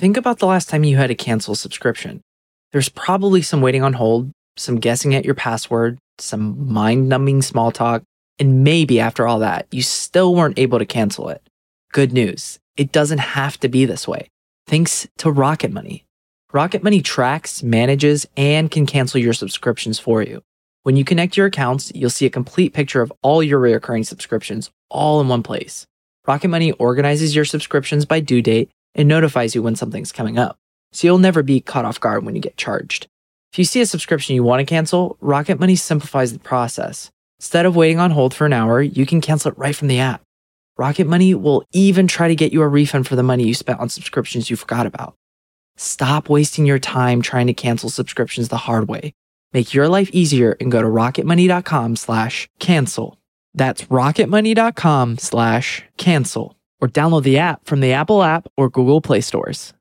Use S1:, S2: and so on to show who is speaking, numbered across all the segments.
S1: think about the last time you had to cancel a subscription. There's probably some waiting on hold, some guessing at your password, some mind-numbing small talk, and maybe after all that, you still weren't able to cancel it. Good news, it doesn't have to be this way. Thanks to Rocket Money. Rocket Money tracks, manages, and can cancel your subscriptions for you. When you connect your accounts, you'll see a complete picture of all your recurring subscriptions all in one place. Rocket Money organizes your subscriptions by due date and notifies you when something's coming up, so you'll never be caught off guard when you get charged. If you see a subscription you want to cancel, Rocket Money simplifies the process. Instead of waiting on hold for an hour, you can cancel it right from the app. Rocket Money will even try to get you a refund for the money you spent on subscriptions you forgot about. Stop wasting your time trying to cancel subscriptions the hard way. Make your life easier and go to rocketmoney.com/cancel. That's rocketmoney.com/cancel. Or download the app from the Apple app or Google Play stores.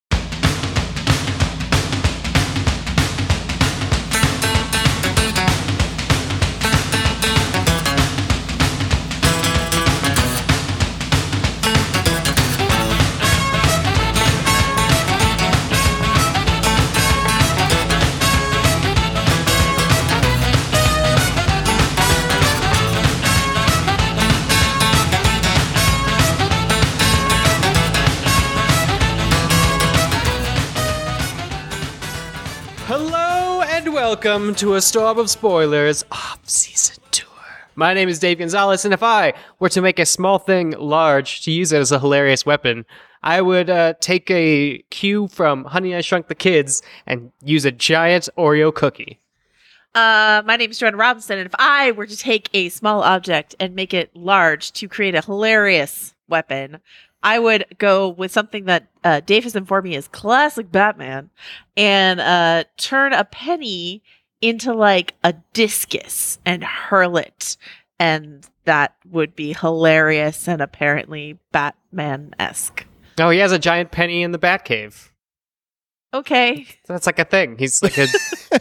S2: Welcome to a storm of spoilers off-season tour. My name is Dave Gonzalez, and if I were to make a small thing large to use it as a hilarious weapon, I would take a cue from Honey, I Shrunk the Kids and use a giant Oreo cookie.
S3: My name is Joanna Robinson, and if I were to take a small object and make it large to create a hilarious weapon, I would go with something that Dave has informed me is classic Batman and turn a penny into like a discus and hurl it. And that would be hilarious and apparently Batman-esque.
S2: Oh, he has a giant penny in the Batcave.
S3: Okay.
S2: So that's like a thing. He's like a...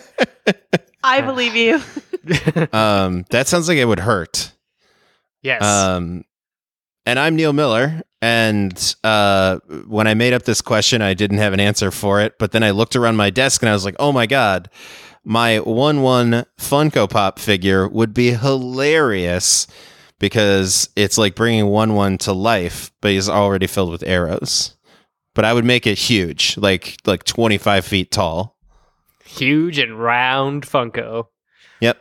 S3: I believe you.
S4: That sounds like it would hurt.
S2: Yes.
S4: And I'm Neil Miller. And when I made up this question, I didn't have an answer for it. But then I looked around my desk and I was like, oh my God, my 1/1 Funko Pop figure would be hilarious because it's like bringing 1/1 to life, but he's already filled with arrows. But I would make it huge, like 25 feet tall.
S2: Huge and round Funko.
S4: Yep.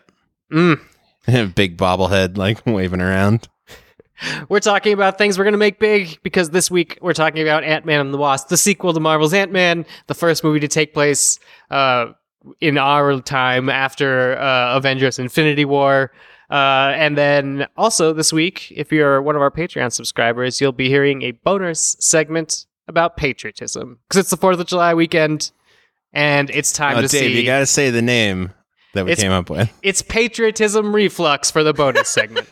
S4: Big bobblehead like waving around.
S2: We're talking about things we're going to make big because this week we're talking about Ant-Man and the Wasp, the sequel to Marvel's Ant-Man, the first movie to take place in our time after Avengers Infinity War. And then also this week, if you're one of our Patreon subscribers, you'll be hearing a bonus segment about patriotism because it's the 4th of July weekend and it's time to
S4: Dave,
S2: see...
S4: you got to say the name that we came up with.
S2: It's Patriotism Reflux for the bonus segment.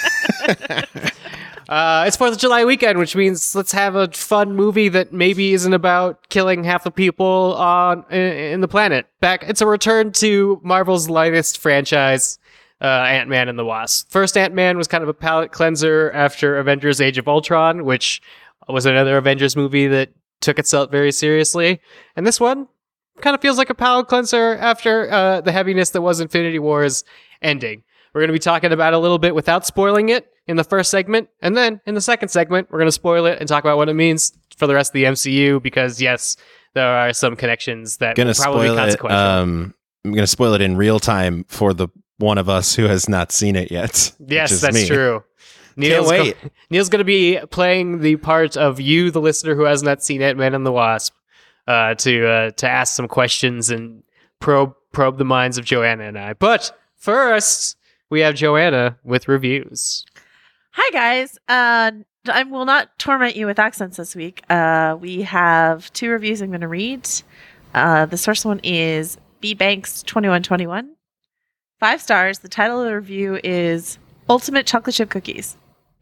S2: It's 4th of July weekend, which means let's have a fun movie that maybe isn't about killing half the people in the planet. It's a return to Marvel's lightest franchise, Ant-Man and the Wasp. First Ant-Man was kind of a palate cleanser after Avengers Age of Ultron, which was another Avengers movie that took itself very seriously. And this one kind of feels like a palate cleanser after the heaviness that was Infinity War's ending. We're going to be talking about it a little bit without spoiling it in the first segment. And then in the second segment, we're going to spoil it and talk about what it means for the rest of the MCU. Because, yes, there are some connections that will probably be consequential.
S4: I'm going to spoil it in real time for the one of us who has not seen it yet.
S2: Yes, that's
S4: me.
S2: true. Neil's going to be playing the part of you, the listener who has not seen Ant-Man and the Wasp, to ask some questions and probe the minds of Joanna and I. But first... we have Joanna with reviews.
S3: Hi, guys. I will not torment you with accents this week. We have 2 reviews I'm going to read. This first one is B Banks 2121. 5 stars. The title of the review is Ultimate Chocolate Chip Cookies.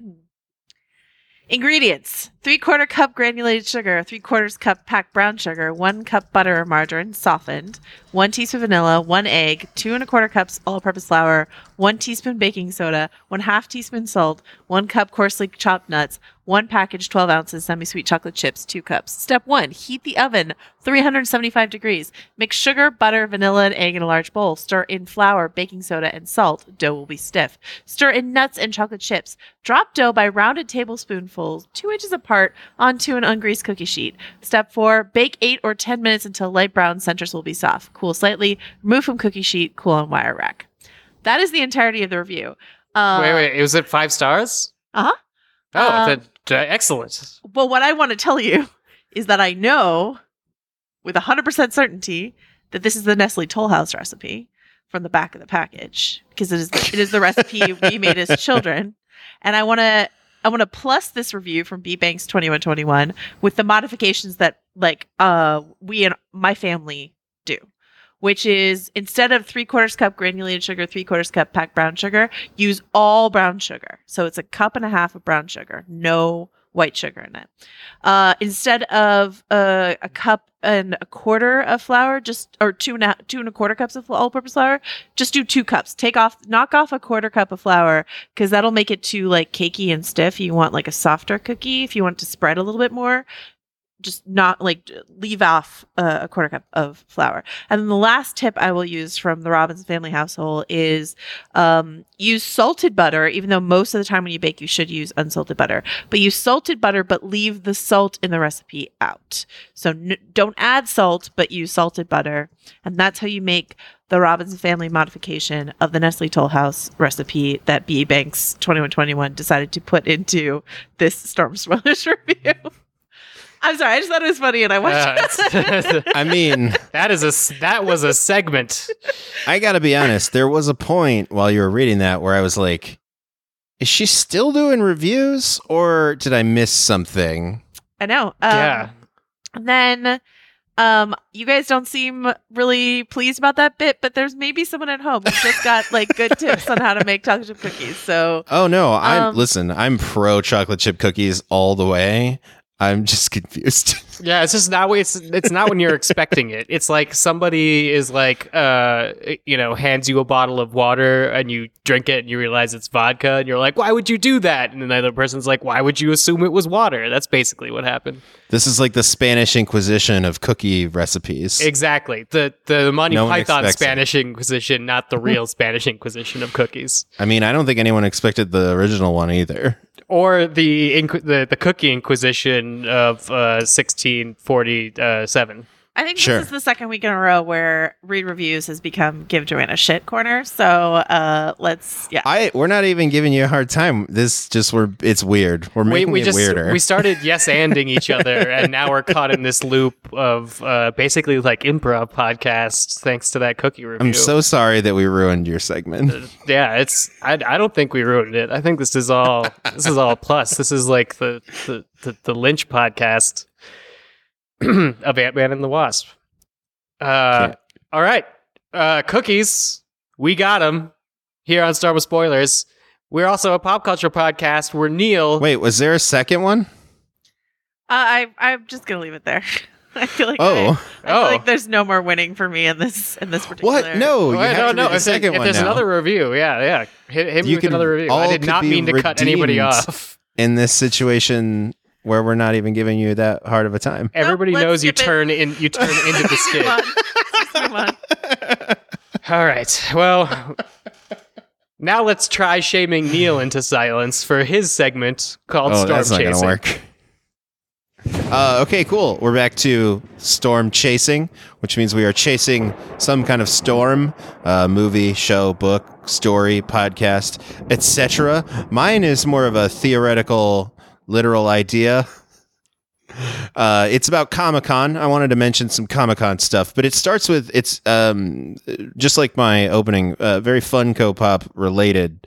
S3: Ingredients: 3/4 cup granulated sugar, 3/4 cup packed brown sugar, 1 cup butter or margarine softened, 1 teaspoon vanilla, 1 egg, 2 1/4 cups all-purpose flour, 1 teaspoon baking soda, 1/2 teaspoon salt, 1 cup coarsely chopped nuts, 1 package 12 ounces semi-sweet chocolate chips, 2 cups. Step 1, heat the oven 375 degrees. Mix sugar, butter, vanilla, and egg in a large bowl. Stir in flour, baking soda, and salt. Dough will be stiff. Stir in nuts and chocolate chips. Drop dough by rounded tablespoonfuls 2 inches apart onto an ungreased cookie sheet. Step 4, bake 8 or 10 minutes until light brown centers will be soft. Cool slightly, remove from cookie sheet, cool on wire rack. That is the entirety of the review.
S2: Wait, was it 5 stars?
S3: Uh-huh.
S2: Oh, excellent.
S3: Well, what I want to tell you is that I know with 100% certainty that this is the Nestle Toll House recipe from the back of the package, because it is the recipe we made as children. And I want to plus this review from B Banks 2121 with the modifications that we and my family do, which is instead of 3/4 cup granulated sugar, 3/4 cup packed brown sugar, use all brown sugar. So it's 1.5 cups of brown sugar, no white sugar in it. Instead of 1.25 cups of flour, or 2.25 cups of all-purpose flour, just do 2 cups. Knock off 1/4 cup of flour, because that'll make it too cakey and stiff. You want a softer cookie. If you want to spread a little bit more, just not leave off 1/4 cup of flour. And then the last tip I will use from the Robbins family household is use salted butter, even though most of the time when you bake, you should use unsalted butter. But use salted butter, but leave the salt in the recipe out. So don't add salt, but use salted butter. And that's how you make the Robbins family modification of the Nestle Toll House recipe that B. Banks 2121 decided to put into this Storm Spoilers review. I'm sorry, I just thought it was funny, and I watched it.
S4: I mean,
S2: that was a segment.
S4: I gotta be honest. There was a point while you were reading that where I was like, "Is she still doing reviews, or did I miss something?"
S3: I know.
S2: Yeah.
S3: And then, you guys don't seem really pleased about that bit, but there's maybe someone at home who just got good tips on how to make chocolate chip cookies. So,
S4: oh no, I'm pro chocolate chip cookies all the way. I'm just confused.
S2: Yeah, it's just not it's not when you're expecting it. It's like somebody is hands you a bottle of water and you drink it and you realize it's vodka and you're like, why would you do that? And another person's like, why would you assume it was water? That's basically what happened.
S4: This is like the Spanish Inquisition of cookie recipes.
S2: Exactly. The Monty Python Spanish Inquisition, not the real Spanish Inquisition of cookies.
S4: I mean, I don't think anyone expected the original one either.
S2: Or the Cookie Inquisition of 1647.
S3: I think this is the second week in a row where Read Reviews has become Give Joanna Shit Corner. So
S4: we're not even giving you a hard time. It's weird. We're making it weirder.
S2: We started yes-anding each other, and now we're caught in this loop of basically improv podcasts thanks to that cookie review.
S4: I'm so sorry that we ruined your segment.
S2: Yeah, I don't think we ruined it. I think this is all plus. This is like the Lynch podcast of Ant-Man and the Wasp. All right. Cookies. We got them here on Star Wars Spoilers. We're also a pop culture podcast where Neil...
S4: Wait, was there a second one?
S3: I'm just going to leave it there. I feel like I feel like there's no more winning for me in this particular...
S4: What? No, you have to read the second one
S2: If there's
S4: now.
S2: Another review, yeah. Hit me with another review. I did not mean to cut anybody off.
S4: In this situation... where we're not even giving you that hard of a time.
S2: Everybody knows you turn into the skid.
S3: Come on.
S2: All right. Well, now let's try shaming Neil into silence for his segment called Storm
S4: that's
S2: Chasing.
S4: Not gonna work. Okay, cool. We're back to storm chasing, which means we are chasing some kind of storm, movie, show, book, story, podcast, etc. Mine is more of a theoretical, literal idea. It's about Comic-Con. I wanted to mention some Comic-Con stuff, but it starts with, it's just like my opening, very Funko Pop related,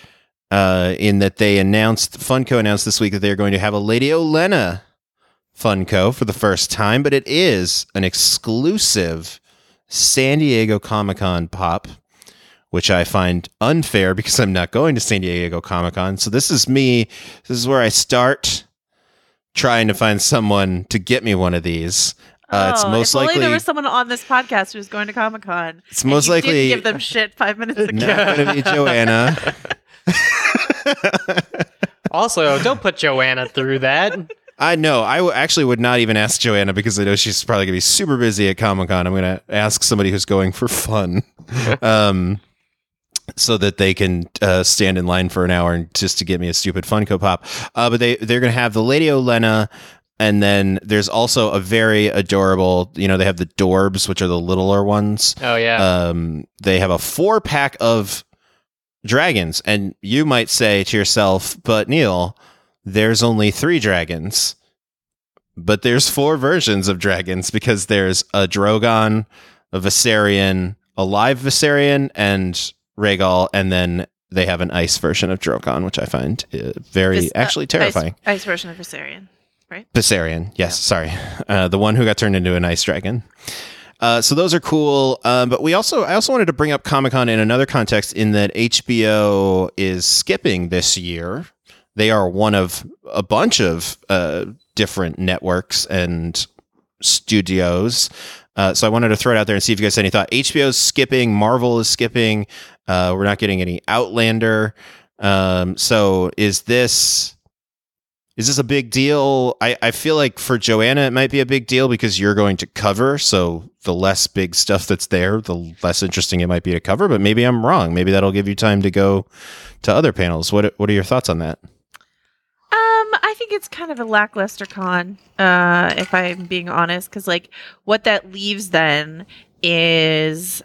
S4: in that Funko announced this week that they're going to have a Lady Olenna Funko for the first time, but it is an exclusive San Diego Comic-Con pop, which I find unfair because I'm not going to San Diego Comic-Con. So this is where I start trying to find someone to get me one it's most likely
S3: there was someone on this podcast who's going to Comic-Con.
S4: It's most likely
S3: give them shit 5 minutes ago.
S4: Not going to be Joanna.
S2: Also, don't put Joanna through that.
S4: I know. Actually would not even ask Joanna because I know she's probably going to be super busy at Comic-Con. I'm going to ask somebody who's going for fun. So that they can stand in line for an hour and just to get me a stupid Funko Pop. But they're going to have the Lady Olenna, and then there's also a very adorable, they have the Dorbs, which are the littler ones.
S2: Oh, yeah.
S4: They have a 4-pack of dragons, and you might say to yourself, but Neil, there's only 3 dragons. But there's 4 versions of dragons because there's a Drogon, a Viserion, a live Viserion, and Rhaegal, and then they have an ice version of Drogon, which I find actually terrifying.
S3: Ice version of Viserion, right?
S4: Viserion, yes, sorry. The one who got turned into an ice dragon. So those are cool. But I also wanted to bring up Comic-Con in another context in that HBO is skipping this year. They are one of a bunch of different networks and studios. So I wanted to throw it out there and see if you guys had any thought. HBO's skipping, Marvel is skipping. We're not getting any Outlander. So is this a big deal? I feel like for Joanna it might be a big deal because you're going to cover. So the less big stuff that's there, the less interesting it might be to cover. But maybe I'm wrong. Maybe that'll give you time to go to other panels. What are your thoughts on that?
S3: I think it's kind of a lackluster con, if I'm being honest, because what that leaves then is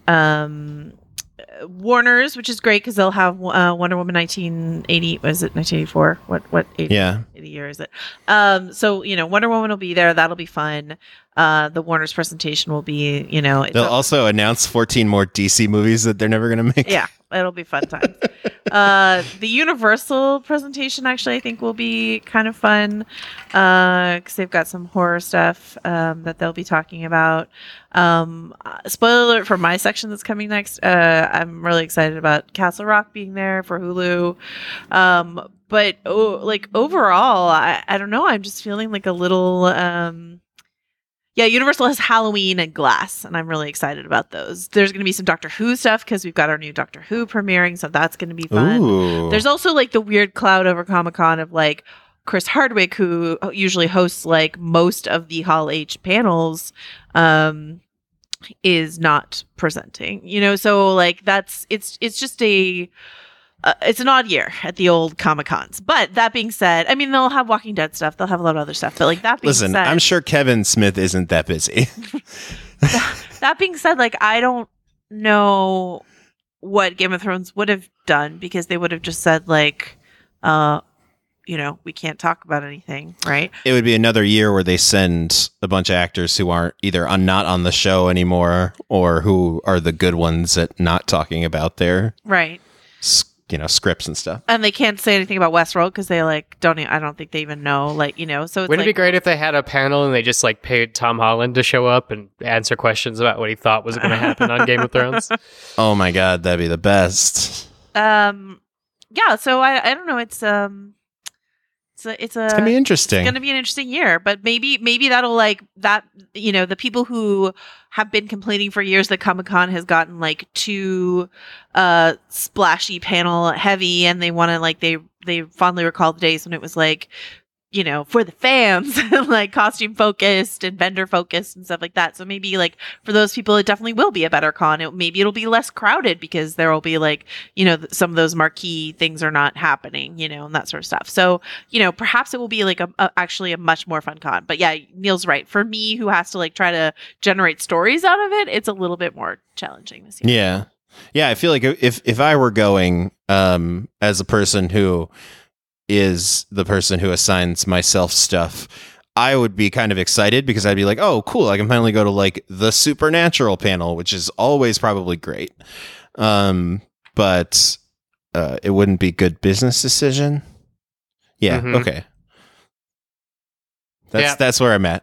S3: Warner's, which is great because they'll have Wonder Woman 1980. Was it 1984? What 80,
S4: yeah.
S3: 80 year is it? So Wonder Woman will be there. That'll be fun. The Warner's presentation will be
S4: they'll also announce 14 more DC movies that they're never going to make.
S3: Yeah, it'll be fun times. The Universal presentation actually I think will be kind of fun because they've got some horror stuff that they'll be talking about. Spoiler alert for my section that's coming next. I'm really excited about Castle Rock being there for Hulu. But overall, I don't know. I'm just feeling like a little. Universal has Halloween and Glass, and I'm really excited about those. There's going to be some Doctor Who stuff because we've got our new Doctor Who premiering, so that's going to be fun.
S4: Ooh.
S3: There's also the weird cloud over Comic-Con of Chris Hardwick, who usually hosts most of the Hall H panels, is not presenting. So it's just it's an odd year at the old Comic-Cons. But that being said, they'll have Walking Dead stuff. They'll have a lot of other stuff. But that being said...
S4: I'm sure Kevin Smith isn't that busy.
S3: That being said, I don't know what Game of Thrones would have done because they would have just said, we can't talk about anything, right?
S4: It would be another year where they send a bunch of actors who aren't either not on the show anymore or who are the good ones at not talking about their...
S3: Right.
S4: Scripts and stuff.
S3: And they can't say anything about Westworld because they I don't think they even know, so it's
S2: Wouldn't it be great if they had a panel and they just paid Tom Holland to show up and answer questions about what he thought was going to happen on Game of Thrones?
S4: Oh my God, that'd be the best.
S3: Yeah, so I don't know, it's
S4: gonna be interesting.
S3: It's gonna be an interesting year, but maybe that'll the people who have been complaining for years that Comic-Con has gotten too splashy panel heavy, and they want to they fondly recall the days when it was for the fans, costume focused and vendor focused and stuff like that. So maybe for those people, it definitely will be a better con. Maybe it'll be less crowded because there will be some of those marquee things are not happening, and that sort of stuff. So, perhaps it will be actually a much more fun con. But yeah, Neil's right. For me, who has to try to generate stories out of it, it's a little bit more challenging this year.
S4: Yeah. Yeah. I feel like if I were going, as a person who is the person who assigns myself stuff, I would be kind of excited because I'd be like, oh, cool. I can finally go to the Supernatural panel, which is always probably great. But it wouldn't be good business decision. Yeah.
S2: Mm-hmm.
S4: Okay. That's where I'm at.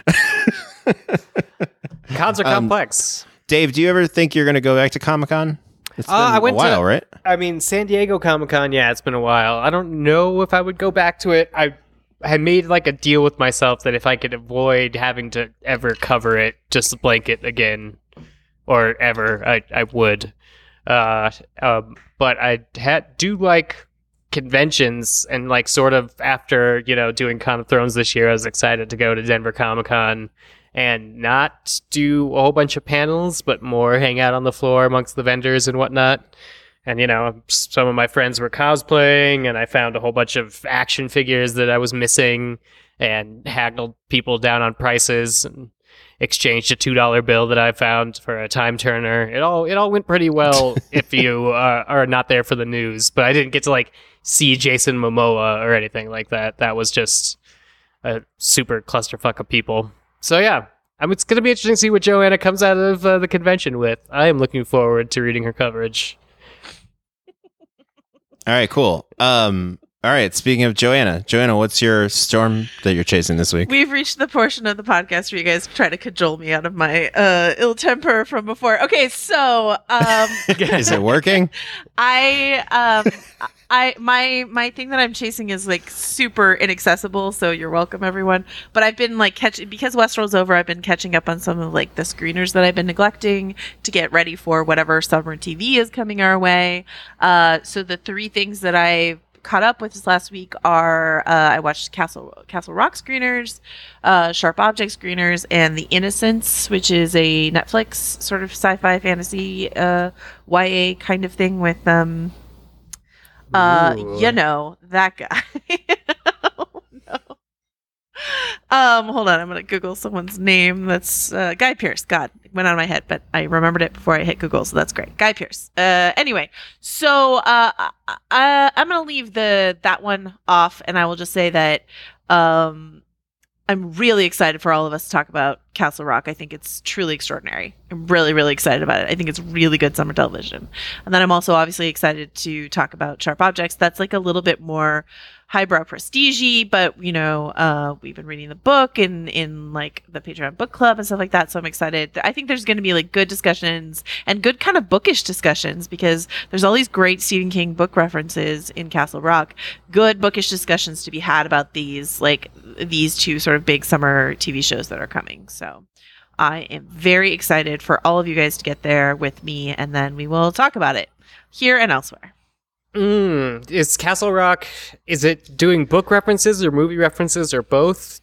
S2: Cons are complex.
S4: Dave, do you ever think you're going to go back to Comic-Con? It's been a while, right?
S2: San Diego Comic-Con, yeah, it's been a while. I don't know if I would go back to it. I had made a deal with myself that if I could avoid having to ever cover it, just blanket again, or ever, I would. But I do like conventions, and like sort of after, doing Con of Thrones this year, I was excited to go to Denver Comic-Con and not do a whole bunch of panels, but more hang out on the floor amongst the vendors and whatnot. And, some of my friends were cosplaying, and I found a whole bunch of action figures that I was missing and haggled people down on prices and exchanged a $2 bill that I found for a time turner. It all went pretty well if you are not there for the news, but I didn't get to like see Jason Momoa or anything like that. That was just a super clusterfuck of people. So yeah, it's going to be interesting to see what Joanna comes out of the convention with. I am looking forward to reading her coverage.
S4: All right, cool. All right, speaking of Joanna, what's your storm that you're chasing this week?
S3: We've reached the portion of the podcast where you guys try to cajole me out of my ill temper from before. Okay, so
S4: is it working?
S3: my thing that I'm chasing is like super inaccessible, so you're welcome, everyone. But I've been like because Westworld's over, I've been catching up on some of like the screeners that I've been neglecting to get ready for whatever summer TV is coming our way. So the 3 things that I caught up with this last week are I watched Castle Rock screeners, Sharp Object screeners, and The Innocents, which is a Netflix sort of sci-fi fantasy YA kind of thing with that guy. Oh, no. Hold on, I'm gonna Google someone's name. That's Guy Pearce. God, it went out of my head, but I remembered it before I hit Google, so that's great. Guy Pearce. Anyway, so I'm gonna leave that one off, and I will just say that I'm really excited for all of us to talk about Castle Rock. I think it's truly extraordinary. I'm really, really excited about it. I think it's really good summer television. And then I'm also obviously excited to talk about Sharp Objects. That's like a little bit more highbrow prestige-y, but we've been reading the book in like the Patreon book club and stuff like that. So I'm excited. I think there's going to be like good discussions and good kind of bookish discussions because there's all these great Stephen King book references in Castle Rock. Good bookish discussions to be had about these 2 sort of big summer TV shows that are coming. So I am very excited for all of you guys to get there with me, and then we will talk about it here and elsewhere.
S2: Is Castle Rock, is it doing book references or movie references or both?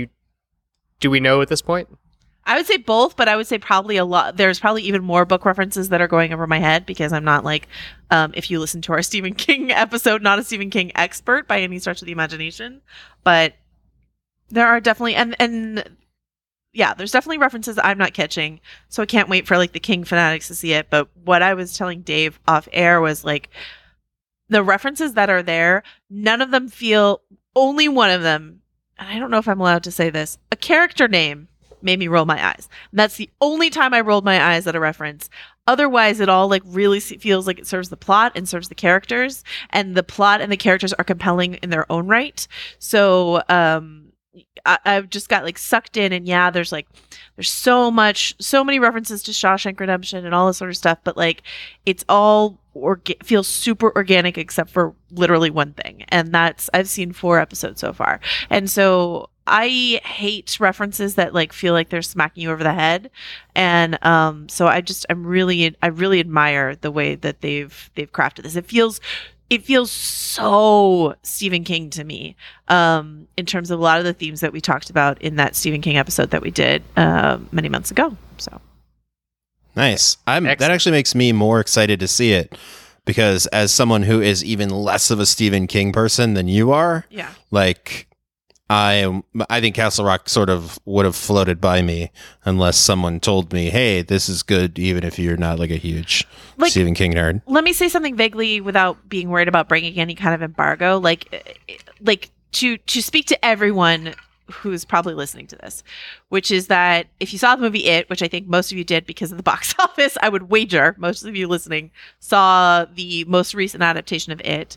S2: Do we know at this point?
S3: I would say both, but I would say probably a lot. There's probably even more book references that are going over my head because I'm not like, if you listen to our Stephen King episode, not a Stephen King expert by any stretch of the imagination, but there are definitely, and yeah, there's definitely references I'm not catching. So I can't wait for like the King fanatics to see it. But what I was telling Dave off air was like, the references that are there, none of them only one of them, and I don't know if I'm allowed to say this, a character name made me roll my eyes. And that's the only time I rolled my eyes at a reference. Otherwise, it all like really feels like it serves the plot and serves the characters, and the plot and the characters are compelling in their own right. So I've just got like sucked in, and yeah, there's so many references to Shawshank Redemption and all this sort of stuff, but like it's all feels super organic except for literally one thing, and that's I've seen 4 episodes so far, and so I hate references that like feel like they're smacking you over the head, and so I really admire the way that they've crafted this. It feels so Stephen King to me, in terms of a lot of the themes that we talked about in that Stephen King episode that we did many months ago. So
S4: nice. That actually makes me more excited to see it because as someone who is even less of a Stephen King person than you are,
S3: yeah, like
S4: I think Castle Rock sort of would have floated by me unless someone told me, hey, this is good, even if you're not like a huge Stephen King nerd.
S3: Let me say something vaguely without being worried about breaking any kind of embargo. Like to speak to everyone who's probably listening to this, which is that if you saw the movie It, which I think most of you did because of the box office, I would wager most of you listening saw the most recent adaptation of It.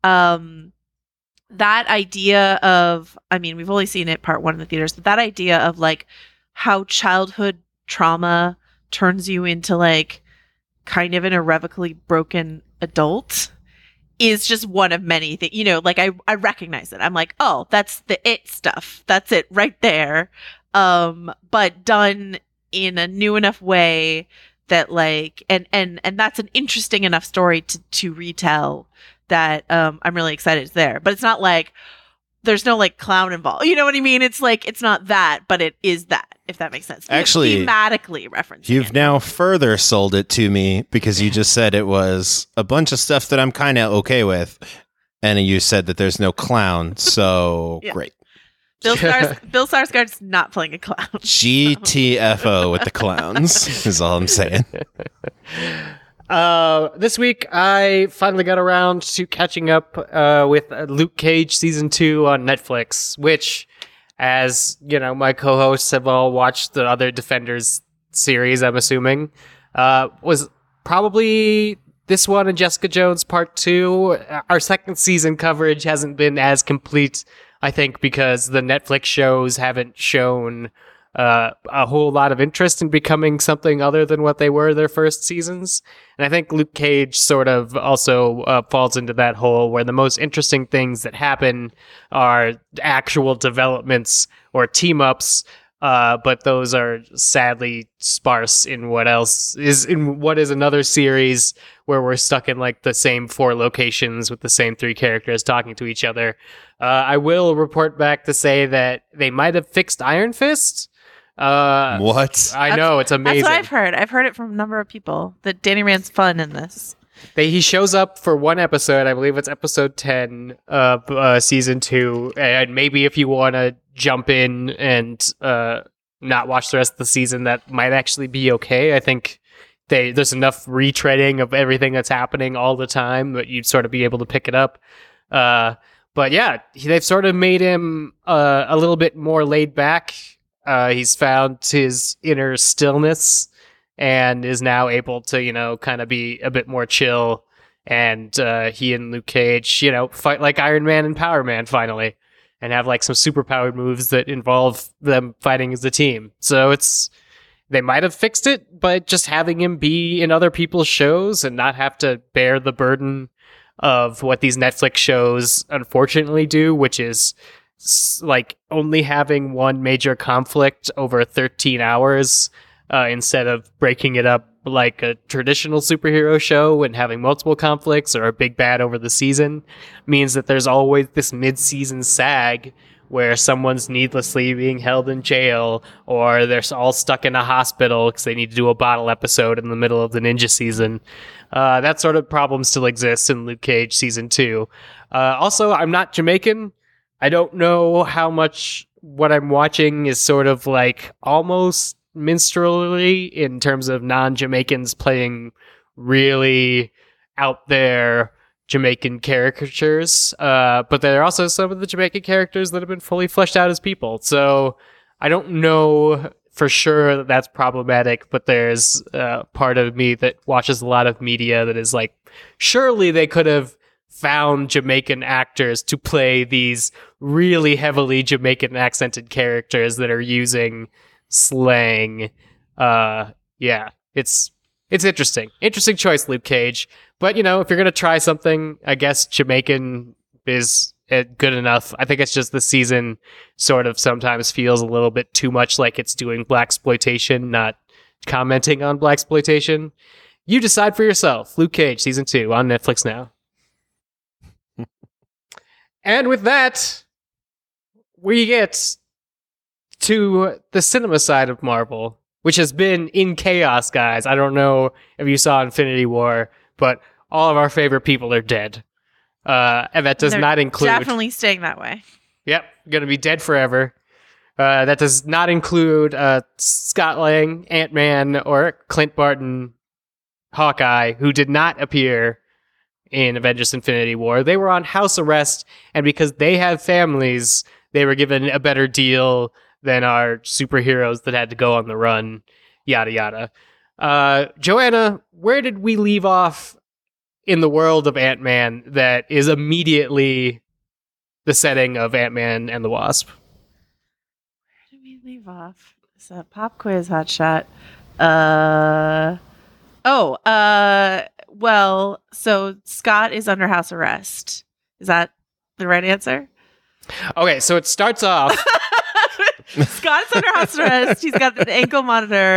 S3: That idea of, I mean, we've only seen it part 1 in the theaters, but that idea of like how childhood trauma turns you into like kind of an irrevocably broken adult is just one of many things, like I recognize it. I'm like, oh, that's the It stuff. That's it right there. But done in a new enough way that like, and that's an interesting enough story to retell that I'm really excited it's there. But it's not like there's no like clown involved. You know what I mean? It's like it's not that, but it is that, if that makes sense.
S4: Actually,
S3: thematically referencing
S4: you've
S3: it.
S4: now further sold it to me because you just said it was a bunch of stuff that I'm kind of okay with, and you said that there's no clown, so
S3: Yeah.
S4: great.
S3: Bill Skarsgård's not playing a clown.
S4: GTFO with the clowns is all I'm saying.
S2: This week I finally got around to catching up with Luke Cage season 2 on Netflix, which, as you know, my co-hosts have all watched the other Defenders series, I'm assuming, was probably this one and Jessica Jones Part 2. Our second season coverage hasn't been as complete, I think, because the Netflix shows haven't shown a whole lot of interest in becoming something other than what they were their first seasons. And I think Luke Cage sort of also falls into that hole where the most interesting things that happen are actual developments or team-ups, but those are sadly sparse in what is another series where we're stuck in like the same 4 locations with the same 3 characters talking to each other. I will report back to say that they might have fixed Iron Fist.
S4: What?
S2: I know, it's amazing.
S3: That's what I've heard. I've heard it from a number of people that Danny Rand's fun in this.
S2: He shows up for one episode. I believe it's episode 10 of season 2. And maybe if you want to jump in and not watch the rest of the season, that might actually be okay. I think there's enough retreading of everything that's happening all the time that you'd sort of be able to pick it up. But yeah, they've sort of made him a little bit more laid back. He's found his inner stillness and is now able to, kind of be a bit more chill. And he and Luke Cage, fight like Iron Man and Power Man finally, and have like some superpowered moves that involve them fighting as a team. So they might have fixed it by just having him be in other people's shows and not have to bear the burden of what these Netflix shows unfortunately do, which is like only having one major conflict over 13 hours instead of breaking it up like a traditional superhero show and having multiple conflicts or a big bad over the season means that there's always this mid-season sag where someone's needlessly being held in jail or they're all stuck in a hospital because they need to do a bottle episode in the middle of the ninja season. That sort of problem still exists in Luke Cage season 2. Also, I'm not Jamaican. I don't know how much what I'm watching is sort of like almost minstrelly in terms of non-Jamaicans playing really out there Jamaican caricatures. But there are also some of the Jamaican characters that have been fully fleshed out as people. So I don't know for sure that that's problematic, but there's part of me that watches a lot of media that is like, surely they could have found Jamaican actors to play these really heavily Jamaican accented characters that are using slang. Yeah, it's interesting. Interesting choice, Luke Cage. But, if you're going to try something, I guess Jamaican is good enough. I think it's just the season sort of sometimes feels a little bit too much like it's doing blaxploitation, not commenting on blaxploitation. You decide for yourself. Luke Cage, season 2 on Netflix now. And with that, we get to the cinema side of Marvel, which has been in chaos, guys. I don't know if you saw Infinity War, but all of our favorite people are dead. And that does not include...
S3: Definitely staying that way.
S2: Yep, gonna be dead forever. That does not include Scott Lang, Ant-Man, or Clint Barton, Hawkeye, who did not appear in Avengers Infinity War. They were on house arrest, and because they have families, they were given a better deal than our superheroes that had to go on the run, yada yada. Joanna, where did we leave off in the world of Ant-Man that is immediately the setting of Ant-Man and the Wasp?
S3: Where did we leave off? It's a pop quiz, hotshot. Well, so Scott is under house arrest. Is that the right answer?
S2: Okay, so it starts off...
S3: Scott's under house arrest. He's got an ankle monitor.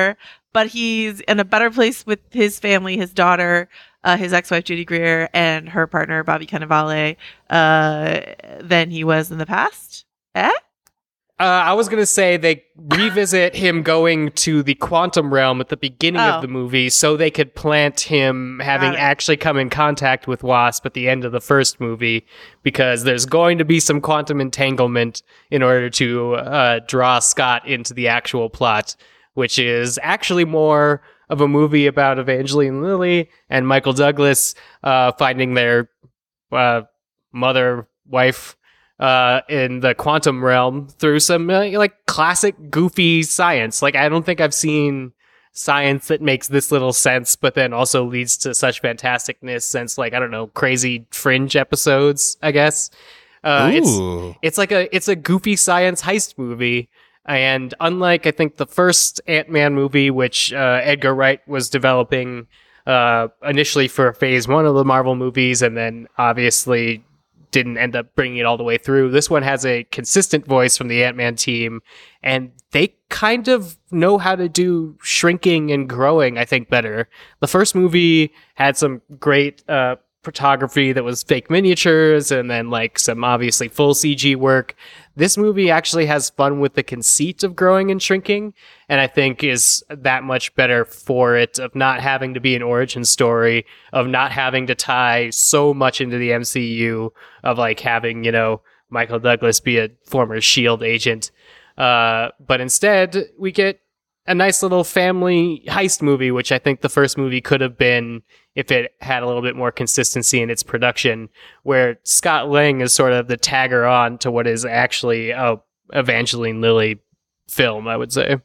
S3: but he's in a better place with his family, his daughter, his ex-wife Judy Greer, and her partner Bobby Cannavale than he was in the past.
S2: I was going to say they revisit him going to the quantum realm at the beginning of the movie so they could plant him having actually come in contact with Wasp at the end of the first movie, because there's going to be some quantum entanglement in order to draw Scott into the actual plot, which is actually more of a movie about Evangeline Lilly and Michael Douglas finding their mother, wife, in the quantum realm through some like classic goofy science. Like, I don't think I've seen science that makes this little sense, but then also leads to such fantasticness since, like, I don't know, Crazy Fringe episodes, I guess. It's a goofy science heist movie. And unlike, I think, the first Ant-Man movie, which Edgar Wright was developing initially for phase 1 of the Marvel movies, and then obviously didn't end up bringing it all the way through. This one has a consistent voice from the Ant-Man team, and they kind of know how to do shrinking and growing, I think, better. The first movie had some great photography that was fake miniatures and then like some obviously full CG work. This movie actually has fun with the conceit of growing and shrinking, and I think is that much better for it, of not having to be an origin story, of not having to tie so much into the MCU, of like having, you know, Michael Douglas be a former S.H.I.E.L.D. agent. But instead, we get a nice little family heist movie, which I think the first movie could have been if it had a little bit more consistency in its production, where Scott Lang is sort of the tagger on to what is actually a Evangeline Lilly film, I would say.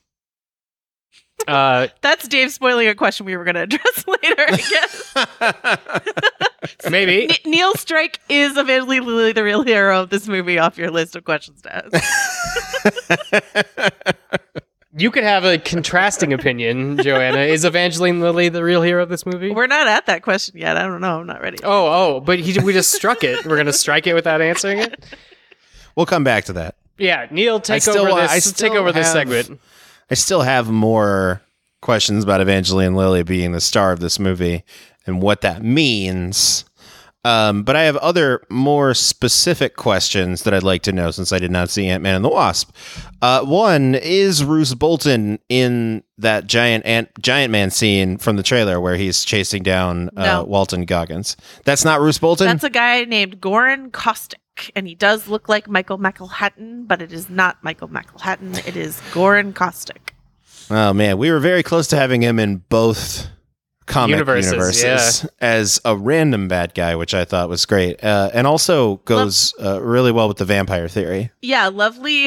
S3: That's Dave spoiling a question we were going to address later, I guess.
S2: Maybe.
S3: Neil Strike is Evangeline Lilly the real hero of this movie off your list of questions to ask?
S2: You could have a contrasting opinion, Joanna. Is Evangeline Lilly the real hero of this movie?
S3: We're not at that question yet. I don't know. I'm not ready.
S2: But we just struck it. We're going to strike it without answering it?
S4: We'll come back to that.
S2: Yeah, Neil, take over this segment.
S4: I still have more questions about Evangeline Lilly being the star of this movie and what that means. But I have other more specific questions that I'd like to know, since I did not see Ant-Man and the Wasp. One, is Roose Bolton in that giant man scene from the trailer where he's chasing down Walton Goggins? That's not Roose Bolton?
S3: That's a guy named Goran Kostic, and he does look like Michael McElhatton, but it is not Michael McElhatton. It is Goran Kostic.
S4: Oh, man. We were very close to having him in both comic universes as a random bad guy, which I thought was great, and also goes really well with the vampire theory.
S3: Yeah, lovely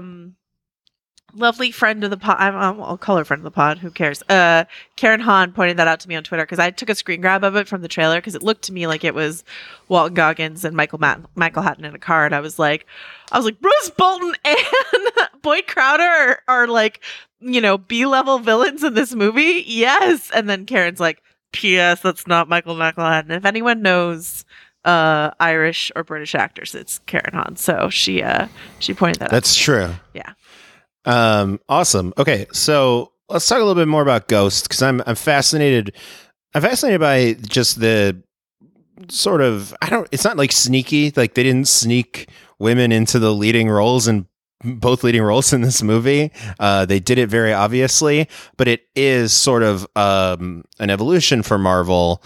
S3: friend of the pod. I'll call her friend of the pod. Who cares? Karen Hahn pointed that out to me on Twitter, because I took a screen grab of it from the trailer, because it looked to me like it was Walton Goggins and Michael Hatton in a car, and I was like, Bruce Bolton and Boyd Crowder are like, you know, B-level villains in this movie. Yes. And then Karen's like, P.S. that's not Michael McElhatton. If anyone knows Irish or British actors, it's Karen Hahn. So she pointed that out.
S4: That's true.
S3: Yeah.
S4: Awesome. Okay, so let's talk a little bit more about Ghost, because I'm fascinated. I'm fascinated by just the sort of, it's not like sneaky, like they didn't sneak women into the leading roles in both leading roles in this movie. They did it very obviously, but it is sort of an evolution for Marvel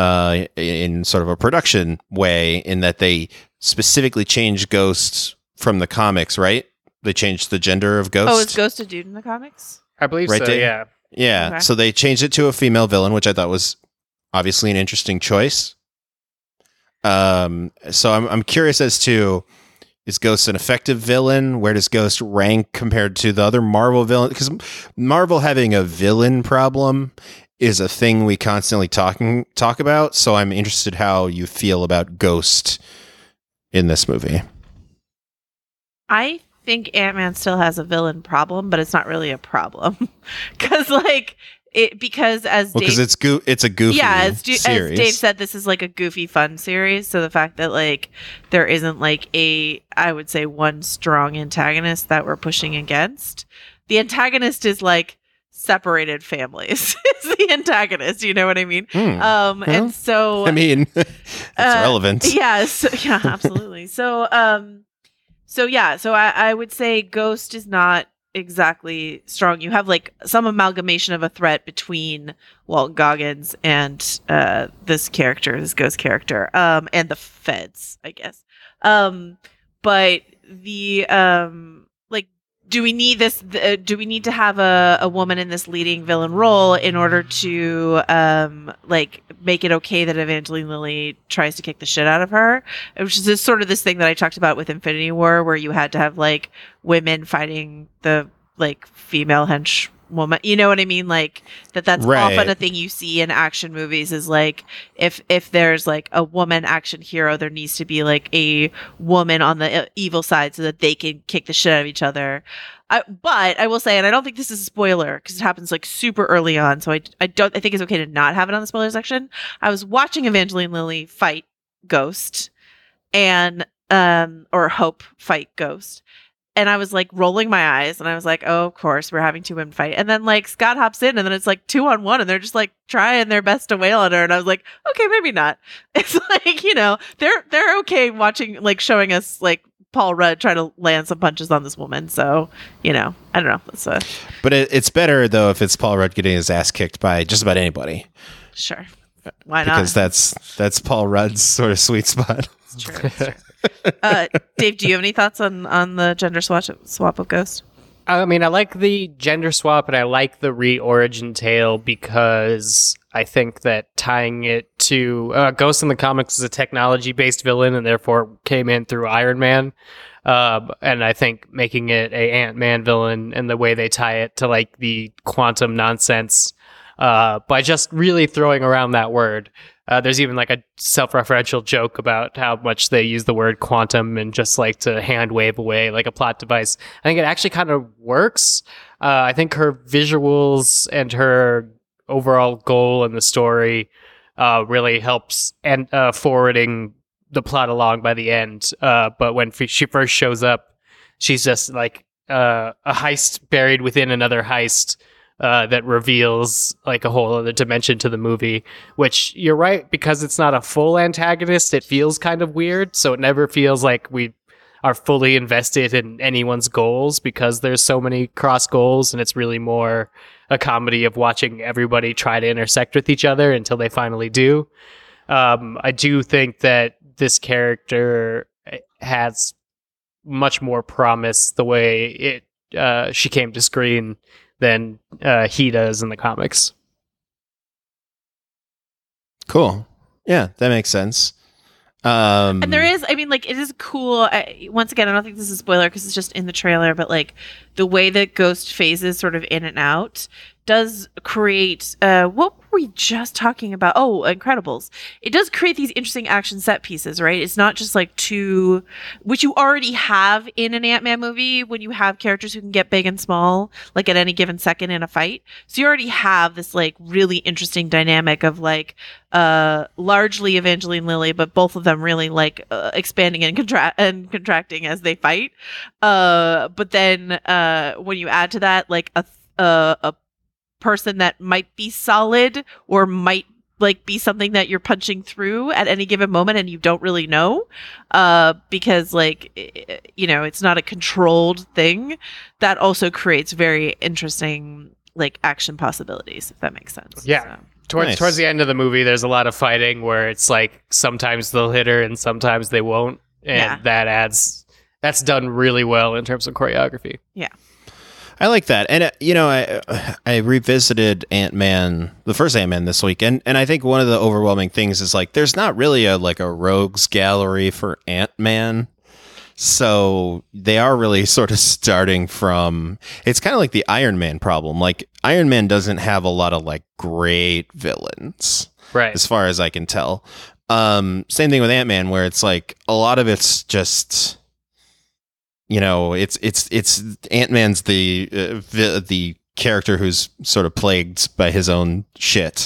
S4: in sort of a production way, in that they specifically changed Ghost from the comics, right? They changed the gender of Ghost.
S3: Oh, is Ghost a dude in the comics?
S2: I believe
S4: right
S2: so,
S4: there?
S2: yeah.
S4: Yeah,
S3: Okay.
S4: So they changed it to a female villain, which I thought was obviously an interesting choice. So I'm curious as to, is Ghost an effective villain? Where does Ghost rank compared to the other Marvel villains? Because Marvel having a villain problem is a thing we constantly talk about. So I'm interested how you feel about Ghost in this movie.
S3: I think Ant-Man still has a villain problem, but it's not really a problem. Because
S4: it's a goofy
S3: as
S4: series.
S3: Dave said, this is like a goofy fun series. So the fact that like there isn't like I would say one strong antagonist that we're pushing against. The antagonist is like separated families is the antagonist. You know what I mean? And so
S4: I mean, it's relevant.
S3: Yes, yeah, absolutely. So I would say Ghost is not exactly strong. You have like some amalgamation of a threat between Walton Goggins and this Ghost character, and the feds, I guess. But the like, do we need this? Do we need to have a woman in this leading villain role in order to like make it okay that Evangeline Lilly tries to kick the shit out of her? Which is sort of this thing that I talked about with Infinity War, where you had to have like women fighting the like female hench woman. You know what I mean? Like that's
S4: right.
S3: Often a thing you see in action movies is like if there's like a woman action hero, there needs to be like a woman on the evil side so that they can kick the shit out of each other. But I will say, and I don't think this is a spoiler because it happens like super early on, so I think it's okay to not have it on the spoiler section. I was watching Evangeline Lilly fight Ghost and or Hope fight Ghost. And I was like rolling my eyes and I was like, oh, of course, we're having two women fight. And then like Scott hops in and then it's like 2-on-1 and they're just like trying their best to wail at her. And I was like, okay, maybe not. It's like, you know, they're okay watching, like showing us like Paul Rudd try to land some punches on this woman. So, you know, I don't know.
S4: But it's better though if it's Paul Rudd getting his ass kicked by just about anybody.
S3: Sure. Why not?
S4: Because that's Paul Rudd's sort of sweet spot.
S3: It's true. It's true. Dave, do you have any thoughts on the gender swap of Ghost?
S2: I mean, I like the gender swap and I like the re-origin tale because I think that tying it to Ghost in the comics is a technology-based villain and therefore came in through Iron Man. And I think making it a Ant-Man villain and the way they tie it to like the quantum nonsense by just really throwing around that word. There's even like a self-referential joke about how much they use the word quantum and just like to hand wave away like a plot device. I think it actually kind of works. I think her visuals and her overall goal in the story really helps and forwarding the plot along by the end. But when she first shows up, she's just like a heist buried within another heist. That reveals like a whole other dimension to the movie, which you're right, because it's not a full antagonist, it feels kind of weird. So it never feels like we are fully invested in anyone's goals because there's so many cross goals and it's really more a comedy of watching everybody try to intersect with each other until they finally do. I do think that this character has much more promise the way she came to screen than he does in the comics.
S4: Cool. Yeah, that makes sense.
S3: And there is, I mean, like, it is cool. Once again, I don't think this is a spoiler because it's just in the trailer, but like the way that Ghost phases sort of in and out does create, what were we just talking about? Oh, Incredibles. It does create these interesting action set pieces, right? It's not just like which you already have in an Ant-Man movie when you have characters who can get big and small, like at any given second in a fight. So you already have this like really interesting dynamic of like, largely Evangeline Lilly, but both of them really like expanding and contracting as they fight. But then when you add to that like a person that might be solid or might like be something that you're punching through at any given moment and you don't really know because like you know it's not a controlled thing, that also creates very interesting like action possibilities, if that makes sense.
S2: Yeah. So. Towards the end of the movie, there's a lot of fighting where it's like sometimes they'll hit her and sometimes they won't, and that's done really well in terms of choreography.
S3: Yeah.
S4: I like that. And, you know, I revisited Ant-Man, the first Ant-Man this week. And I think one of the overwhelming things is like, there's not really a rogues gallery for Ant-Man. So they are really sort of starting from, it's kind of like the Iron Man problem. Like Iron Man doesn't have a lot of like great villains,
S2: right?
S4: As far as I can tell. Same thing with Ant-Man, where it's like a lot of it's just, you know, it's Ant-Man's the character who's sort of plagued by his own shit.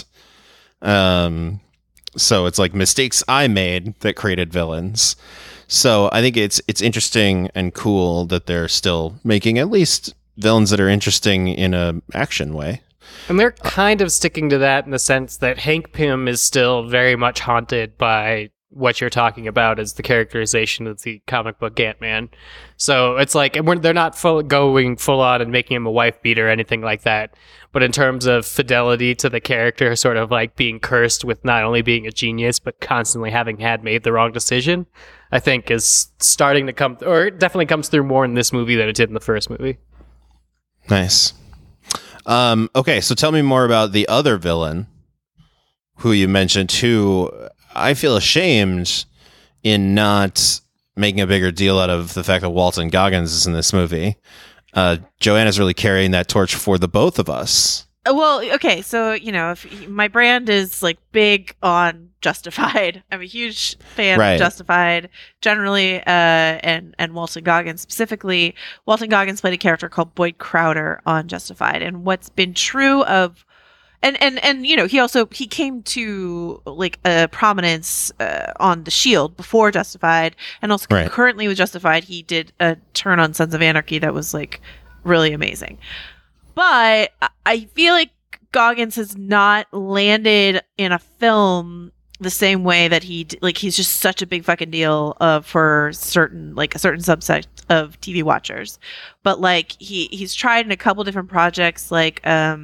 S4: So it's like mistakes I made that created villains. So I think it's interesting and cool that they're still making at least villains that are interesting in a action way.
S2: And they're kind of sticking to that in the sense that Hank Pym is still very much haunted by what you're talking about as the characterization of the comic book Ant-Man. So it's like, they're not going full on and making him a wife beater or anything like that. But in terms of fidelity to the character, sort of like being cursed with not only being a genius, but constantly having made the wrong decision, I think is starting to come, or it definitely comes through more in this movie than it did in the first movie.
S4: Nice. Okay, so tell me more about the other villain who you mentioned, who I feel ashamed in not making a bigger deal out of the fact that Walton Goggins is in this movie. Joanna's really carrying that torch for the both of us.
S3: Well, okay, so, if my brand is like big on Justified. I'm a huge fan of Justified generally, and Walton Goggins specifically. Walton Goggins played a character called Boyd Crowder on Justified, and what's been true of, and he came to like a prominence on The Shield before Justified, and also concurrently with Justified, he did a turn on Sons of Anarchy that was like really amazing. But I feel like Goggins has not landed in a film the same way that he's just such a big fucking deal for a certain subset of TV watchers. But like he's tried in a couple different projects, like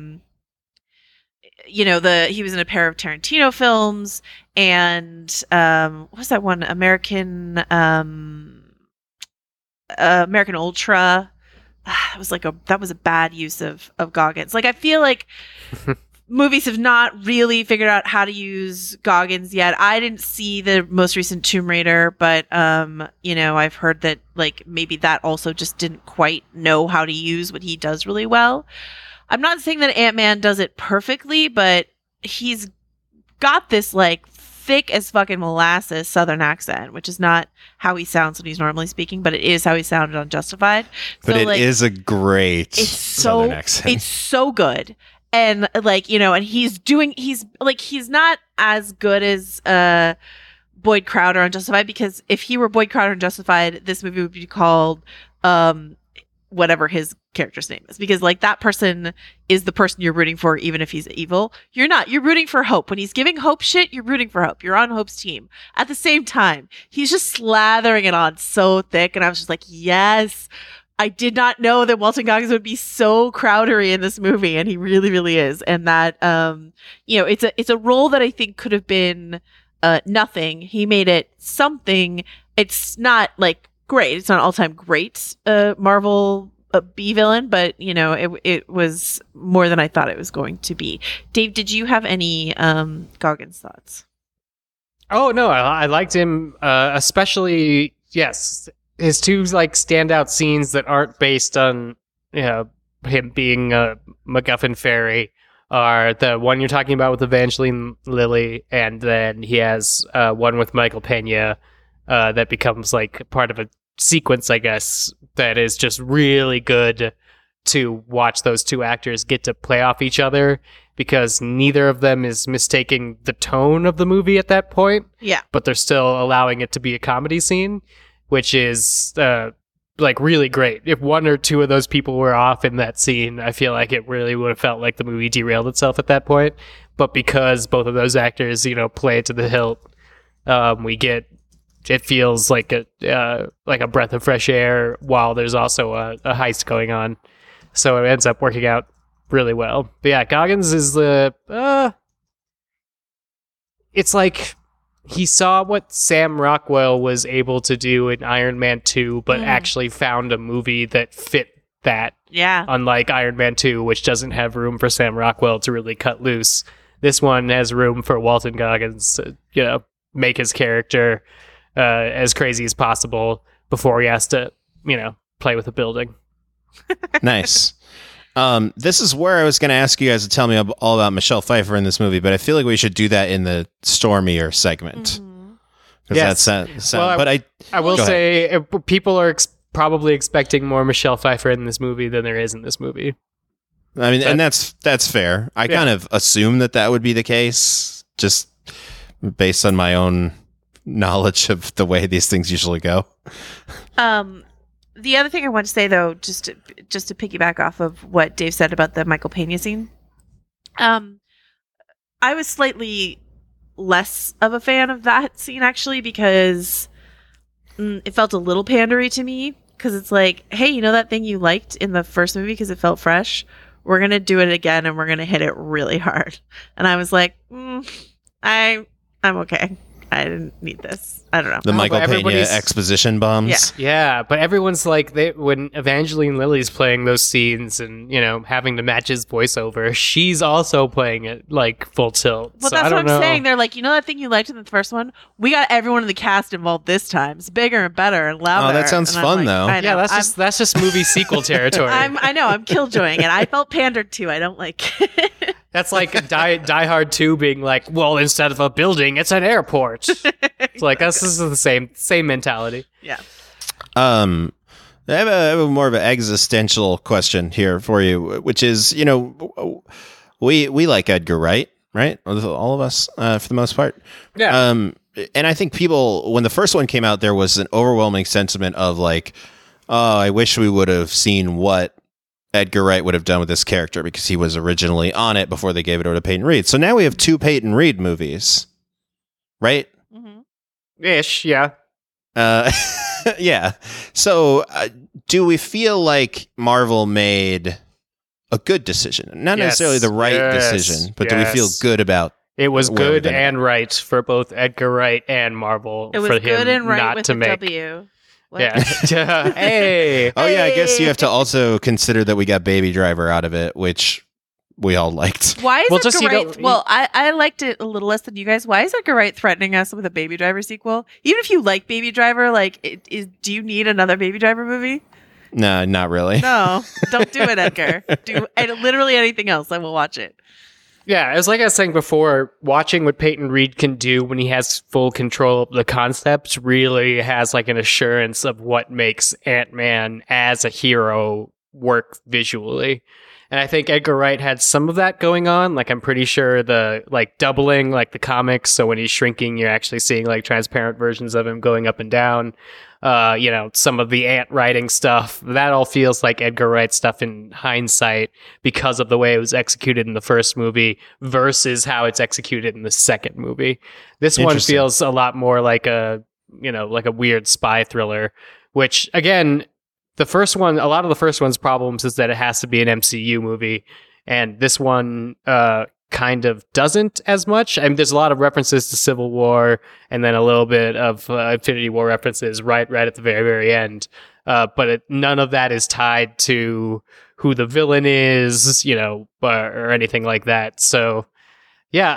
S3: he was in a pair of Tarantino films, and what was that one? American Ultra. That was a bad use of Goggins. Like, I feel like movies have not really figured out how to use Goggins yet. I didn't see the most recent Tomb Raider, but I've heard that like maybe that also just didn't quite know how to use what he does really well. I'm not saying that Ant-Man does it perfectly, but he's got this like thick as fucking molasses Southern accent, which is not how he sounds when he's normally speaking, but it is how he sounded on Justified.
S4: But it is a great Southern accent.
S3: It's so good. And like, and he's not as good as Boyd Crowder on Justified, because if he were Boyd Crowder on Justified, this movie would be called whatever his character's name is, because like that person is the person you're rooting for, even if he's evil. You're not. You're rooting for Hope. When he's giving Hope shit, you're rooting for Hope. You're on Hope's team. At the same time, he's just slathering it on so thick, and I was just like, yes. I did not know that Walton Goggins would be so Crowdery in this movie, and he really, really is. And that it's a role that I think could have been nothing. He made it something. It's not like great. It's not an all-time great Marvel B villain, but it was more than I thought it was going to be. Dave, did you have any Goggins thoughts?
S2: Oh no, I liked him, especially his two like standout scenes that aren't based on him being a MacGuffin fairy are the one you're talking about with Evangeline Lilly, and then he has one with Michael Pena that becomes like part of a sequence, I guess, that is just really good to watch those two actors get to play off each other, because neither of them is mistaking the tone of the movie at that point.
S3: Yeah.
S2: But they're still allowing it to be a comedy scene, which is like really great. If one or two of those people were off in that scene, I feel like it really would have felt like the movie derailed itself at that point. But because both of those actors, play it to the hilt, it feels like a breath of fresh air while there's also a heist going on. So it ends up working out really well. But yeah, Goggins is it's like he saw what Sam Rockwell was able to do in Iron Man 2, but actually found a movie that fit that.
S3: Yeah.
S2: Unlike Iron Man 2, which doesn't have room for Sam Rockwell to really cut loose. This one has room for Walton Goggins to, make his character as crazy as possible before he has to, play with a building.
S4: Nice. This is where I was going to ask you guys to tell me all about Michelle Pfeiffer in this movie, but I feel like we should do that in the Stormier segment.
S2: Yes. I will say people are probably expecting more Michelle Pfeiffer in this movie than there is in this movie.
S4: I mean, and that's fair. I kind of assume that would be the case, just based on my own knowledge of the way these things usually go.
S3: The other thing I want to say, though, just to piggyback off of what Dave said about the Michael Pena scene, I was slightly less of a fan of that scene actually because it felt a little pandery to me because it's like, hey, you know that thing you liked in the first movie because it felt fresh? We're going to do it again and we're going to hit it really hard. And I was like, I'm okay. I didn't need this. I don't know.
S4: The Michael Pena
S2: everybody's-
S4: exposition bombs.
S2: Yeah, but everyone's like, when Evangeline Lilly's playing those scenes and, you know, having to match his voiceover, she's also playing it like full tilt.
S3: Well,
S2: So
S3: that's
S2: I don't
S3: what I'm
S2: know.
S3: saying. They're like, you know that thing you liked in the first one? We got everyone in the cast involved this time. It's bigger and better and louder.
S4: Oh, that sounds
S3: And I'm
S4: fun,
S3: like,
S4: though.
S3: I know.
S2: Yeah, that's just movie sequel territory.
S3: I know. I'm killjoying it. I felt pandered to. I don't like it.
S2: That's like Die Hard 2 being like, well, instead of a building, it's an airport. It's like, this is the same mentality.
S3: Yeah.
S4: I have a more of an existential question here for you, which is, you know, we like Edgar Wright, right? All of us, for the most part.
S2: Yeah.
S4: And I think people, when the first one came out, there was an overwhelming sentiment of like, oh, I wish we would have seen what Edgar Wright would have done with this character because he was originally on it before they gave it over to Peyton Reed. So now we have 2 Peyton Reed movies, right?
S3: Mm-hmm.
S2: Ish, yeah.
S4: Yeah. So do we feel like Marvel made a good decision? Not
S2: Yes.
S4: necessarily the right
S2: Yes.
S4: decision, but do we feel
S2: Yes.
S4: good about
S2: It was
S4: where we've
S2: good
S4: been at?
S2: and right for both Edgar Wright and Marvel.
S3: It was
S2: for
S3: good
S2: him
S3: and right
S2: not
S3: with
S2: to
S3: the
S2: make.
S3: W. What?
S2: Yeah. Hey.
S4: Oh yeah, I guess you have to also consider that we got Baby Driver out of it, which we all liked.
S3: Why is
S2: Well,
S3: Edgar
S2: just so you
S3: Wright?
S2: don't-
S3: Well, I liked it a little less than you guys. Why is Edgar Wright threatening us with a Baby Driver sequel? Even if you like Baby Driver, like, do you need another Baby Driver movie?
S4: No, not really.
S3: No, don't do it, Edgar. Do literally anything else. I will watch it.
S2: Yeah, it's like I was saying before, watching what Peyton Reed can do when he has full control of the concept really has like an assurance of what makes Ant-Man as a hero work visually. And I think Edgar Wright had some of that going on. Like, I'm pretty sure the like doubling like the comics. So when he's shrinking, you're actually seeing like transparent versions of him going up and down. You know, some of the ant writing stuff, that all feels like Edgar Wright stuff in hindsight because of the way it was executed in the first movie versus how it's executed in the second movie. This one
S4: Interesting.
S2: feels a lot more like a, you know, like a weird spy thriller, which again, the first one, a lot of the first one's problems is that it has to be an MCU movie. And this one, kind of doesn't as much. I mean, there's a lot of references to Civil War and then a little bit of Infinity War references right at the very end. But none of that is tied to who the villain is, you know, or anything like that. So yeah,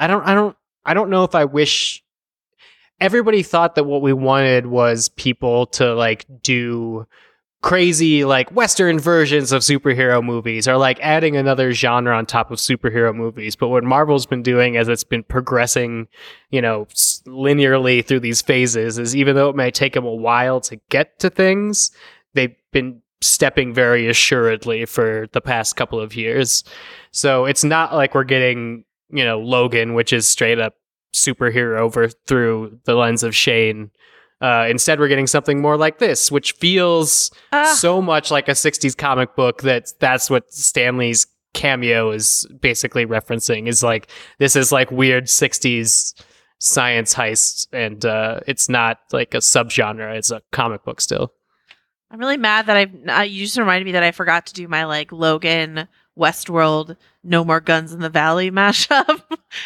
S2: I don't know if I wish everybody thought that what we wanted was people to like do crazy like Western versions of superhero movies or like adding another genre on top of superhero movies. But what Marvel's been doing as it's been progressing, you know, linearly through these phases is even though it may take them a while to get to things, they've been stepping very assuredly for the past couple of years. So it's not like we're getting, you know, Logan, which is straight up superhero through the lens of Shane. Instead, we're getting something more like this, which feels so much like a 60s comic book that's what Stanley's cameo is basically referencing, is like, this is like weird 60s science heist, and it's not like a subgenre, it's a comic book still.
S3: I'm really mad that you just reminded me that I forgot to do my like Logan Westworld No More Guns in the Valley mashup.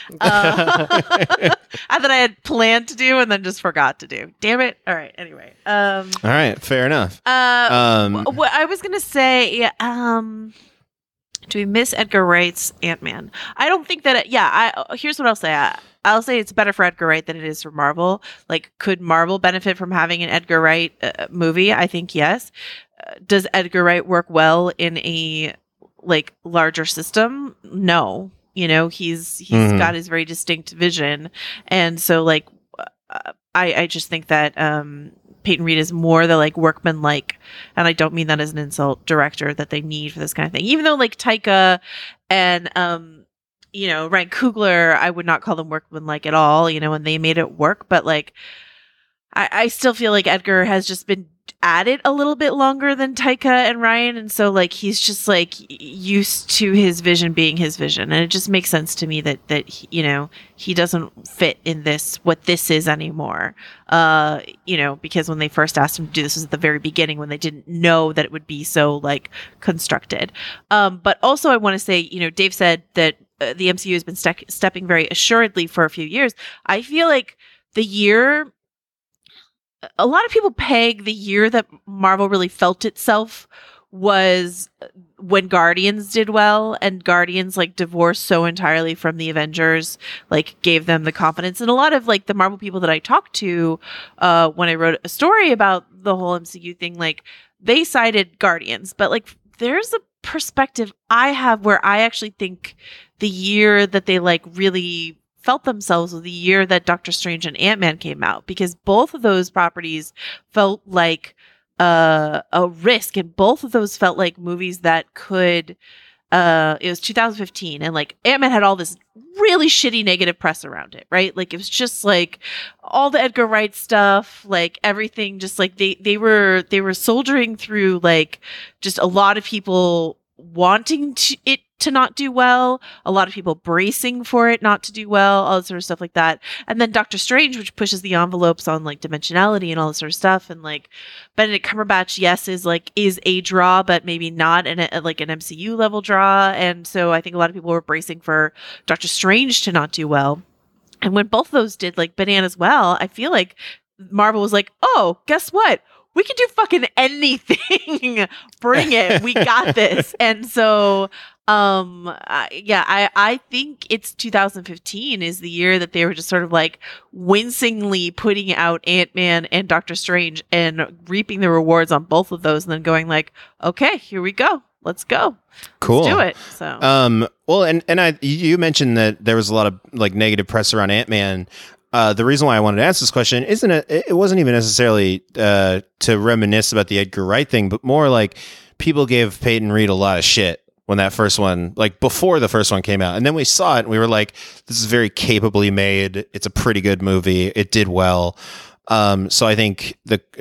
S3: That I had planned to do and then just forgot to do. Damn it. All right. Anyway.
S4: All right, fair enough.
S3: What I was gonna say, do we miss Edgar Wright's Ant-Man? I don't think that. Here's what I'll say. I'll say it's better for Edgar Wright than it is for Marvel. Like, could Marvel benefit from having an Edgar Wright movie? I think yes. Does Edgar Wright work well in a like larger system? No. You know, he's got his very distinct vision, and so like I just think that Peyton Reed is more the like workman-like, and I don't mean that as an insult, director that they need for this kind of thing. Even though like Taika and you know, Ryan Coogler, I would not call them workman-like at all, you know, and they made it work, but like I still feel like Edgar has just been at it a little bit longer than Taika and Ryan, and so like he's just like used to his vision being his vision, and it just makes sense to me that he, you know, he doesn't fit in what this is anymore. You know, because when they first asked him to do this was at the very beginning when they didn't know that it would be so like constructed. But also I want to say, you know, Dave said that the MCU has been stepping very assuredly for a few years. I feel like the year. A lot of people peg the year that Marvel really felt itself was when Guardians did well, and Guardians like divorced so entirely from the Avengers, like gave them the confidence. And a lot of like the Marvel people that I talked to when I wrote a story about the whole MCU thing, like they cited Guardians, but like there's a perspective I have where I actually think the year that they like really felt themselves was the year that Doctor Strange and Ant-Man came out, because both of those properties felt like a risk, and both of those felt like movies that could it was 2015, and like Ant-Man had all this really shitty negative press around it, right? Like it was just like all the Edgar Wright stuff, like everything, just like they were soldiering through like just a lot of people wanting it to not do well, a lot of people bracing for it not to do well, all this sort of stuff like that. And then Doctor Strange, which pushes the envelopes on like dimensionality and all this sort of stuff. And like Benedict Cumberbatch, yes, is a draw, but maybe not like an MCU level draw. And so I think a lot of people were bracing for Doctor Strange to not do well. And when both of those did like bananas well, I feel like Marvel was like, oh, guess what? We can do fucking anything. Bring it. We got this. And so, I think it's 2015 is the year that they were just sort of like wincingly putting out Ant-Man and Doctor Strange and reaping the rewards on both of those, and then going like, okay, here we go. Let's go.
S4: Cool.
S3: Let's do it. So,
S4: well, and you mentioned that there was a lot of like negative press around Ant-Man. The reason why I wanted to ask this question it wasn't even necessarily to reminisce about the Edgar Wright thing, but more like people gave Peyton Reed a lot of shit when that first one, like before the first one came out. And then we saw it and we were like, this is very capably made. It's a pretty good movie. It did well. So I think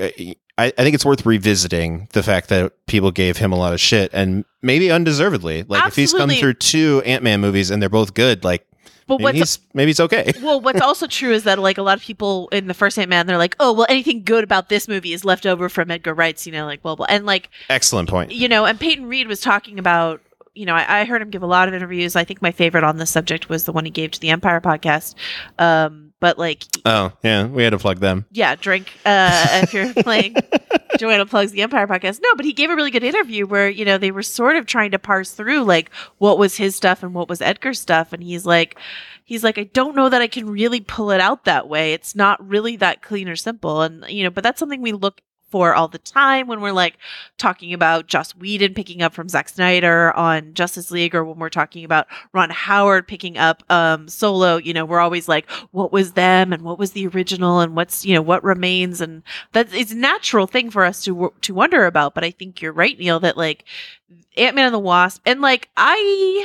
S4: I think it's worth revisiting the fact that people gave him a lot of shit, and maybe undeservedly. Like if he's come through 2 Ant-Man movies and they're both good, like, but maybe he's okay.
S3: Well, what's also true is that like a lot of people in the first Ant-Man, they're like, oh, well, anything good about this movie is left over from Edgar Wright's, you know, like blah blah. And like,
S4: excellent point.
S3: You know, and Peyton Reed was talking about, you know, I heard him give a lot of interviews. I think my favorite on this subject was the one he gave to the Empire podcast. But like,
S4: oh yeah, we had to plug them.
S3: Yeah, drink if you're playing. Joanna plugs the Empire podcast. No, but he gave a really good interview where, you know, they were sort of trying to parse through like what was his stuff and what was Edgar's stuff, and he's like, I don't know that I can really pull it out that way. It's not really that clean or simple, and you know, but that's something we look for all the time when we're like talking about Joss Whedon picking up from Zack Snyder on Justice League, or when we're talking about Ron Howard picking up Solo. You know, we're always like, what was them and what was the original and what's, you know, what remains, and that is a natural thing for us to wonder about. But I think you're right, Neil, that like Ant-Man and the Wasp, and like I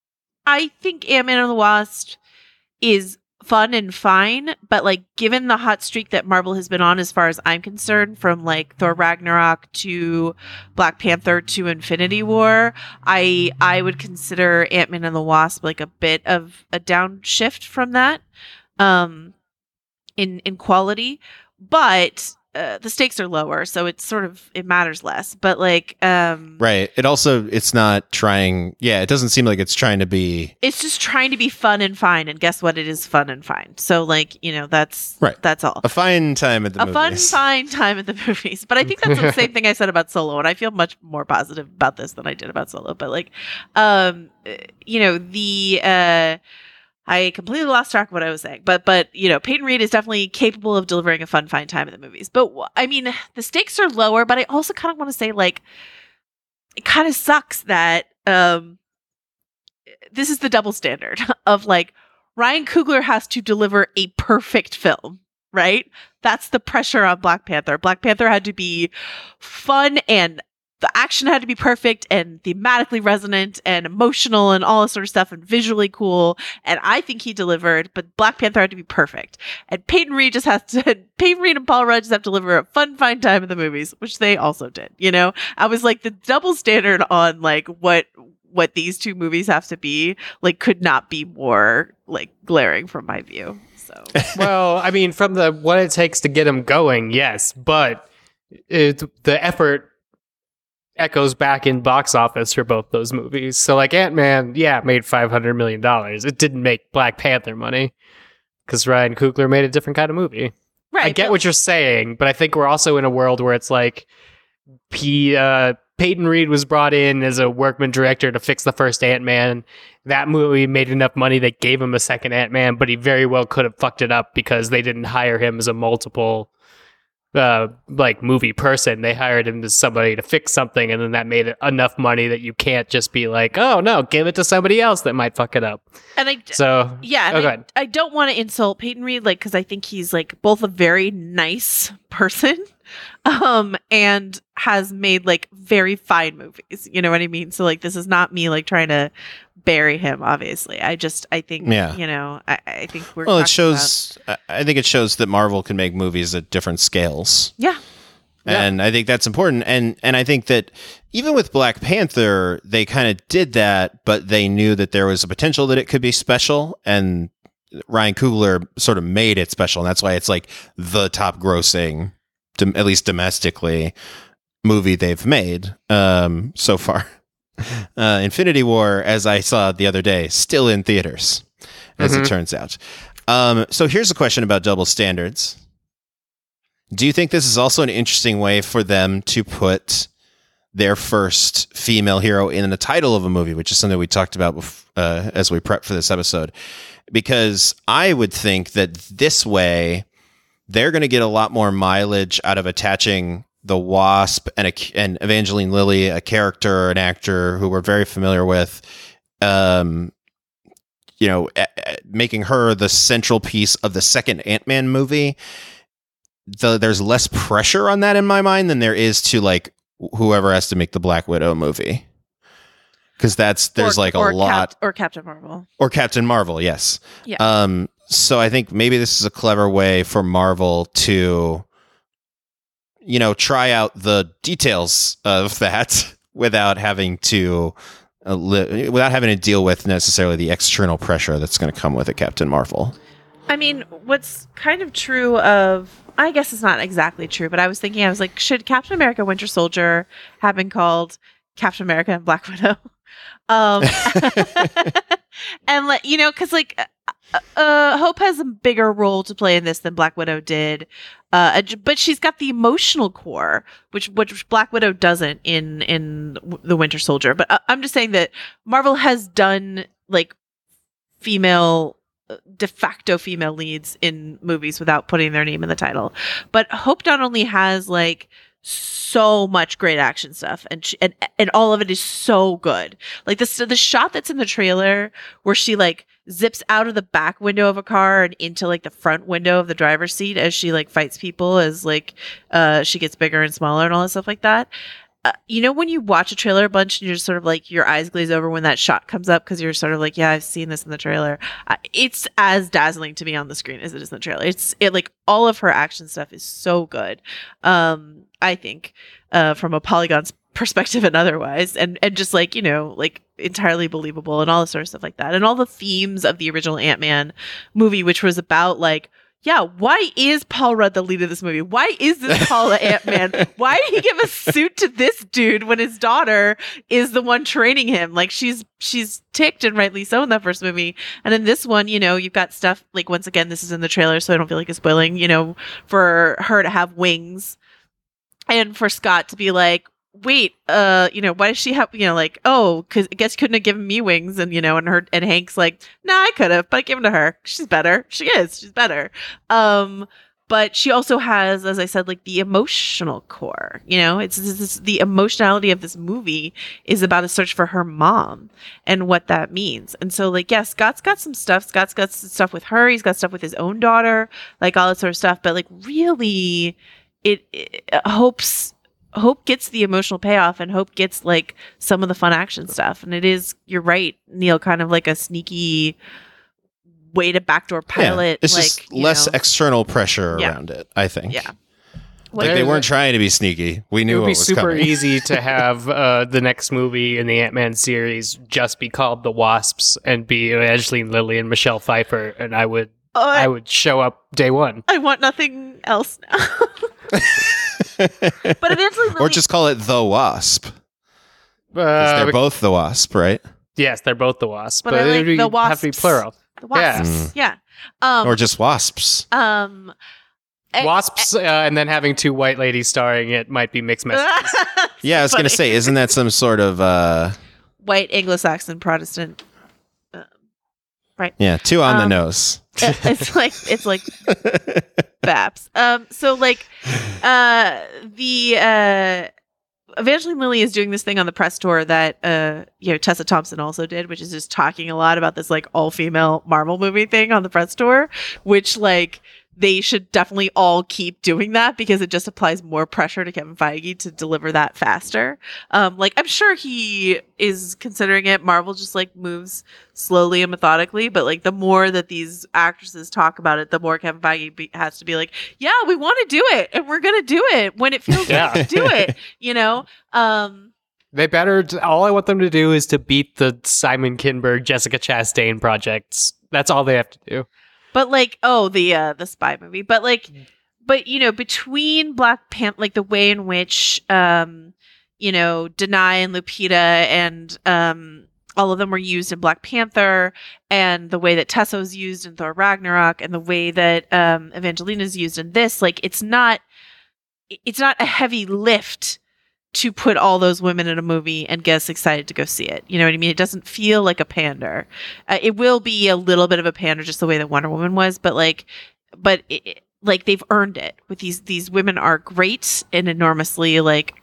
S3: think Ant-Man and the Wasp is fun and fine, but like given the hot streak that Marvel has been on as far as I'm concerned, from like Thor Ragnarok to Black Panther to Infinity War, I would consider Ant-Man and the Wasp like a bit of a downshift from that in quality, but the stakes are lower, so it's sort of, it matters less. But like
S4: right, it's not trying, it doesn't seem like it's trying to be,
S3: it's just trying to be fun and fine, and guess what, it is fun and fine. So like, you know, that's right, that's all.
S4: A fine time at the movies.
S3: Fine time at the movies. But I think that's the same thing I said about Solo, and I feel much more positive about this than I did about Solo. But like you know, I completely lost track of what I was saying, but you know, Peyton Reed is definitely capable of delivering a fun, fine time in the movies. But I mean, the stakes are lower, but I also kind of want to say, like, it kind of sucks that this is the double standard of like Ryan Coogler has to deliver a perfect film, right? That's the pressure on Black Panther. Black Panther had to be fun and the action had to be perfect and thematically resonant and emotional and all this sort of stuff and visually cool. And I think he delivered, but Black Panther had to be perfect. And Peyton Reed and Paul Rudd just have to deliver a fine time in the movies, which they also did. You know, I was like, the double standard on like what these two movies have to be, like, could not be more like glaring from my view. So,
S2: Well, I mean, from the what it takes to get them going, yes, but the effort echoes back in box office for both those movies. So like Ant-Man, yeah, made $500 million. It didn't make Black Panther money because Ryan Coogler made a different kind of movie.
S3: right.
S2: I get what you're saying, but I think we're also in a world where it's like Peyton Reed was brought in as a workman director to fix the first Ant-Man. That movie made enough money they gave him a second Ant-Man, but he very well could have fucked it up because they didn't hire him as a multiple like movie person. They hired him as somebody to fix something, and then that made enough money that you can't just be like, oh no, give it to somebody else that might fuck it up.
S3: And
S2: So
S3: yeah,
S2: go ahead.
S3: I don't want to insult Peyton Reed, like, because I think he's like both a very nice person, and has made like very fine movies. You know what I mean? So like, this is not me like trying to bury him. Obviously, I think,
S4: Yeah.
S3: you know, I think we're
S4: Well, it
S3: talking
S4: shows. I think it shows that Marvel can make movies at different scales.
S3: about-
S4: And I think that's important. And I think that even with Black Panther, they kind of did that, but they knew that there was a potential that it could be special. And Ryan Coogler sort of made it special. And that's why it's like the top grossing, at least domestically, movie they've made so far. Infinity War, as I saw the other day, still in theaters, as it turns out. So here's a question about double standards. Do you think this is also an interesting way for them to put their first female hero in the title of a movie, which is something we talked about as we prep for this episode? Because I would think that this way, they're going to get a lot more mileage out of attaching the Wasp and Evangeline Lilly, a character, an actor who we're very familiar with, making her the central piece of the second Ant-Man movie. There's less pressure on that in my mind than there is to like whoever has to make the Black Widow movie. Because there's a lot.
S3: Or Captain Marvel.
S4: Or Captain Marvel, yes.
S3: Yeah.
S4: So I think maybe this is a clever way for Marvel to, try out the details of that without having to deal with necessarily the external pressure that's going to come with a Captain Marvel.
S3: I mean, what's kind of true of, I guess it's not exactly true, but I was like, should Captain America Winter Soldier have been called Captain America and Black Widow? And because Hope has a bigger role to play in this than Black Widow did, but she's got the emotional core, which Black Widow doesn't in the Winter Soldier. But I'm just saying that Marvel has done like de facto female leads in movies without putting their name in the title. But Hope not only has like so much great action stuff, and all of it is so good. Like the shot that's in the trailer where she like zips out of the back window of a car and into like the front window of the driver's seat as she like fights people as like she gets bigger and smaller and all that stuff like that. When you watch a trailer a bunch and you're just sort of like your eyes glaze over when that shot comes up because you're sort of like, yeah, I've seen this in the trailer. It's as dazzling to me on the screen as it is in the trailer. It like all of her action stuff is so good. I think from a Polygon's perspective and otherwise, and just like like entirely believable and all this sort of stuff like that, and all the themes of the original Ant-Man movie, which was about like, yeah, why is Paul Rudd the lead of this movie? Why is this Paul Ant-Man? Why did he give a suit to this dude when his daughter is the one training him? Like she's ticked, and rightly so, in that first movie. And in this one, you've got stuff like, once again, this is in the trailer, so I don't feel like it's spoiling, for her to have wings and for Scott to be like, wait, why does she have, oh, because I guess you couldn't have given me wings, and and Hank's like, nah, I could have, but I gave them to her. She's better. She's better. But she also has, as I said, like the emotional core. It's the emotionality of this movie is about a search for her mom and what that means. And so, like, yeah, Scott's got some stuff. Scott's got some stuff with her. He's got stuff with his own daughter, like all that sort of stuff. But like, really, it Hope's Hope gets the emotional payoff, and Hope gets like some of the fun action stuff. And it is, you're right, Neil, kind of like a sneaky way to backdoor pilot.
S4: It's
S3: like,
S4: just less external pressure
S3: Yeah.
S4: around it, I think.
S3: Yeah.
S4: Like they weren't trying to be sneaky. We
S2: It
S4: knew
S2: would
S4: what
S2: be
S4: was
S2: super
S4: coming.
S2: easy to have the next movie in the Ant-Man series just be called The Wasps and be Evangeline Lilly and Michelle Pfeiffer, and I would show up day one.
S3: I want nothing else now. But eventually,
S4: Or just call it The Wasp. 'Cause they're both The Wasp, right?
S2: Yes, they're both the Wasps,
S3: But
S2: but
S3: I like
S2: it would
S3: the
S2: have to be
S3: Wasps.
S2: plural.
S3: the wasps. Yeah.
S4: Or just Wasps.
S2: Wasps, and then having two white ladies starring it might be mixed messages.
S4: Yeah, I was going to say, isn't that some sort of...
S3: white Anglo-Saxon Protestant.
S4: Yeah, two on the nose.
S3: It's like Baps. So like the Evangeline Lilly is doing this thing on the press tour that Tessa Thompson also did, which is just talking a lot about this like all-female Marvel movie thing on the press tour, which like they should definitely all keep doing that because it just applies more pressure to Kevin Feige to deliver that faster. Like I'm sure he is considering it. Marvel just like moves slowly and methodically, but like the more that these actresses talk about it, the more Kevin Feige has to be like, yeah, we want to do it and we're going to do it when it feels
S2: Yeah.
S3: good to do it, you know?
S2: They better. All I want them to do is to beat the Simon Kinberg, Jessica Chastain projects. That's all they have to do.
S3: But like, the spy movie. But like, between Black Panther, like the way in which, Denai and Lupita and all of them were used in Black Panther, and the way that Tessa was used in Thor Ragnarok, and the way that Evangelina is used in this, like, it's not a heavy lift to put all those women in a movie and get us excited to go see it. You know what I mean? It doesn't feel like a pander. It will be a little bit of a pander, just the way that Wonder Woman was, but they've earned it. With these women are great and enormously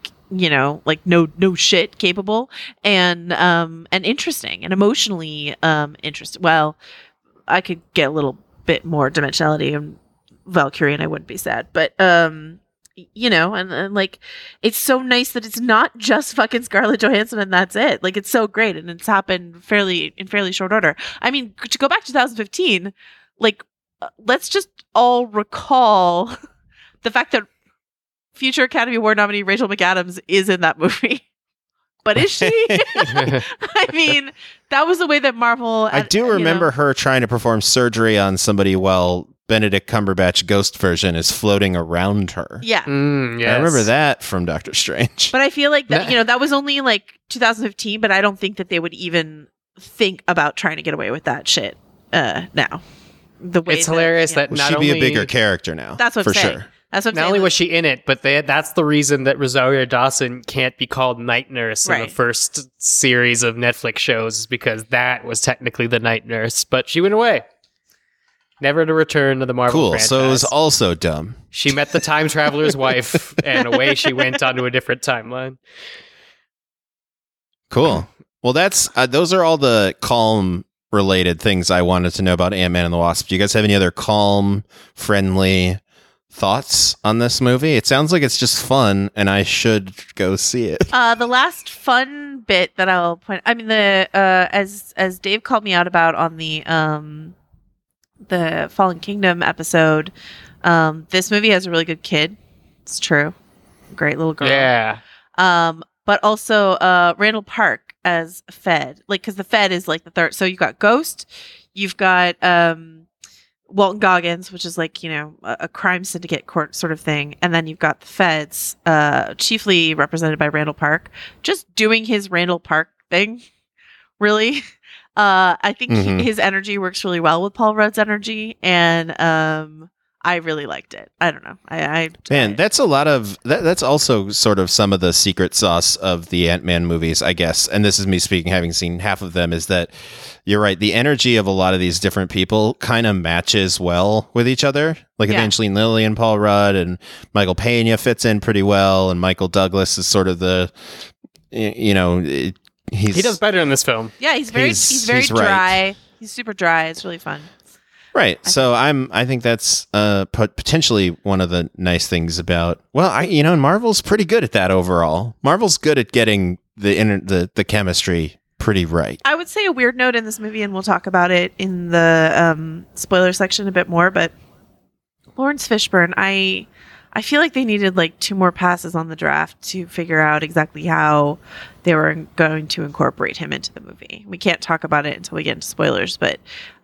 S3: no shit capable and interesting and emotionally interesting. Well, I could get a little bit more dimensionality in Valkyrie and I wouldn't be sad, but and like it's so nice that it's not just fucking Scarlett Johansson and that's it. Like it's so great and it's happened in fairly short order. I mean, to go back to 2015, like let's just all recall the fact that future Academy Award nominee Rachel McAdams is in that movie. But is she? I mean, that was the way that Marvel.
S4: I do remember her trying to perform surgery on somebody while Benedict Cumberbatch ghost version is floating around her.
S3: Yeah.
S2: Yes.
S4: I remember that from Doctor Strange.
S3: But I feel like that, that was only like 2015, but I don't think that they would even think about trying to get away with that shit now. The way
S2: It's hilarious that
S4: Well,
S2: not
S4: she'd
S2: only
S4: be a bigger character now.
S3: That's what
S4: for
S3: I'm saying.
S4: sure.
S3: That's what I'm
S2: not
S3: saying.
S2: only was she in it, but that's the reason that Rosario Dawson can't be called Night Nurse in the
S3: Right.
S2: first series of Netflix shows, is because that was technically the Night Nurse, but she went away. Never to return to the Marvel
S4: Cool.
S2: franchise.
S4: So it was also dumb.
S2: She met the time traveler's wife, and away she went onto a different timeline.
S4: Cool. Well, that's those are all the calm related things I wanted to know about Ant-Man and the Wasp. Do you guys have any other calm, friendly thoughts on this movie? It sounds like it's just fun, and I should go see it.
S3: The last fun bit that I'll point, I mean, as Dave called me out about on the Fallen Kingdom episode, this movie has a really good kid. It's true. Great little girl.
S2: Yeah.
S3: But also Randall Park as Fed, like, because the Fed is like the third. So you've got Ghost, you've got Walton Goggins, which is like, a crime syndicate court sort of thing, and then you've got the Feds, chiefly represented by Randall Park, just doing his Randall Park thing. Really, I think his energy works really well with Paul Rudd's energy, and I really liked it. I don't know.
S4: Man, that's a lot of that's also sort of some of the secret sauce of the Ant-Man movies, I guess. And this is me speaking, having seen half of them, is that you're right. The energy of a lot of these different people kind of matches well with each other. Like Evangeline Lilly and Paul Rudd, and Michael Pena fits in pretty well. And Michael Douglas is sort of the, he
S2: does better in this film.
S3: Yeah, he's very
S4: he's
S3: dry.
S4: right.
S3: He's super dry. It's really fun.
S4: Right. So I think that's potentially one of the nice things about, and Marvel's pretty good at that overall. Marvel's good at getting the chemistry pretty right.
S3: I would say a weird note in this movie, and we'll talk about it in the spoiler section a bit more, but Lawrence Fishburne, I feel like they needed like 2 more passes on the draft to figure out exactly how they were going to incorporate him into the movie. We can't talk about it until we get into spoilers, but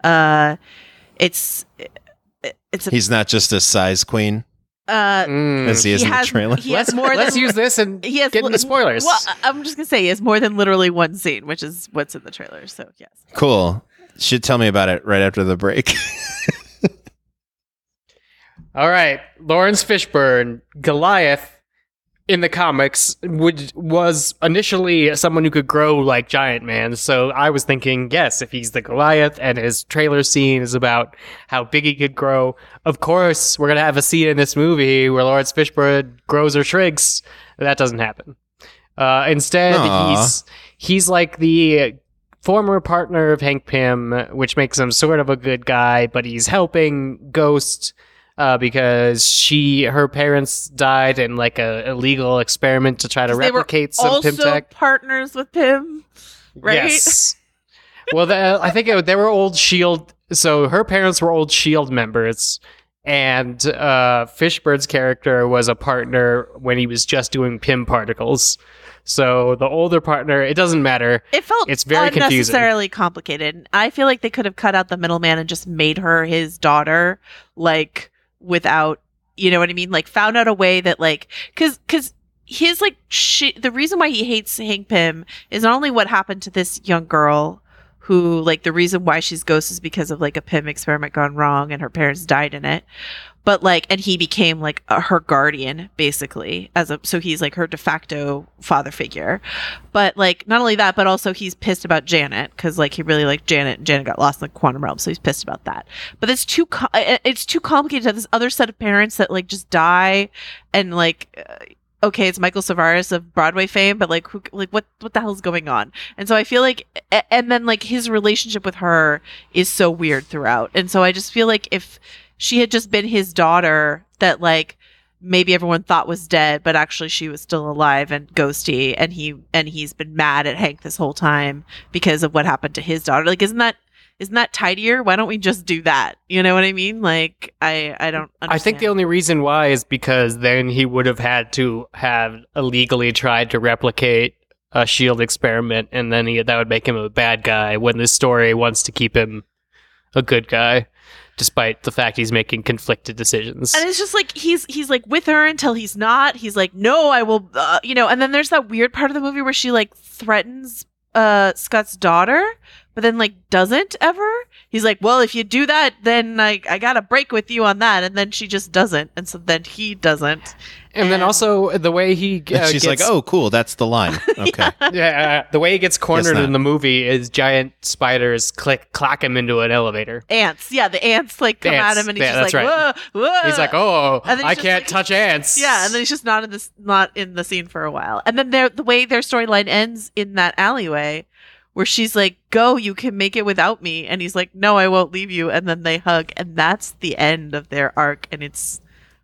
S3: he's
S2: not
S4: just a size queen. As he is in the trailer.
S2: Let's use this and get into spoilers.
S3: Well, I'm just gonna say he has more than literally one scene, which is what's in the trailer. So yes,
S4: cool. Should tell me about it right after the break.
S2: All right, Lawrence Fishburne, Goliath in the comics was initially someone who could grow like Giant Man. So I was thinking, yes, if he's the Goliath and his trailer scene is about how big he could grow, of course we're going to have a scene in this movie where Lawrence Fishburne grows or shrinks. That doesn't happen. Instead, he's like the former partner of Hank Pym, which makes him sort of a good guy, but he's helping Ghost because her parents died in like a illegal experiment to try to replicate some Pym tech.
S3: Partners with Pym, right?
S2: Yes. Well, I think they were old SHIELD. So her parents were old SHIELD members, and Fishburne's character was a partner when he was just doing Pym particles. So the older partner, it doesn't matter. It's very
S3: unnecessarily complicated. I feel like they could have cut out the middleman and just made her his daughter, like, without, you know what I mean? Like, found out a way that, like, because his, like, the reason why he hates Hank Pym is not only what happened to this young girl who, like, the reason why she's Ghost is because of, like, a Pym experiment gone wrong and her parents died in it. But, like, and he became, like, her guardian, basically, so he's, like, her de facto father figure. But, like, not only that, but also he's pissed about Janet, because, like, he really liked Janet, and Janet got lost in the quantum realm, so he's pissed about that. But it's too complicated to have this other set of parents that, like, just die, and, like, okay, it's Michael Cerveris of Broadway fame, but, like, what the hell's going on? And so I feel like, and then, like, his relationship with her is so weird throughout. And so I just feel like if she had just been his daughter that, like, maybe everyone thought was dead, but actually she was still alive and ghosty, and he's been mad at Hank this whole time because of what happened to his daughter. Like, isn't that tidier? Why don't we just do that? You know what I mean? Like, I don't understand.
S2: I think the only reason why is because then he would have had to have illegally tried to replicate a SHIELD experiment, and then that would make him a bad guy when the story wants to keep him a good guy, despite the fact he's making conflicted decisions.
S3: And it's just like he's like with her until he's not. He's like, no, I will, and then there's that weird part of the movie where she, like, threatens Scott's daughter, but then, like, doesn't ever. He's like, well, if you do that, then I gotta break with you on that. And then she just doesn't. And so then he doesn't.
S2: And then also the way he
S4: she's like, oh, cool, that's the line. Okay.
S2: Yeah, the way he gets cornered in the movie is giant spiders clock him into an elevator.
S3: Ants. Yeah, the ants, like, come at him, and he's just like,
S2: right.
S3: whoa.
S2: He's like, oh, I can't touch ants.
S3: Yeah, and then he's just not in the scene for a while. And then the way their storyline ends in that alleyway, where she's like, go, you can make it without me. And he's like, no, I won't leave you. And then they hug. And that's the end of their arc. And it's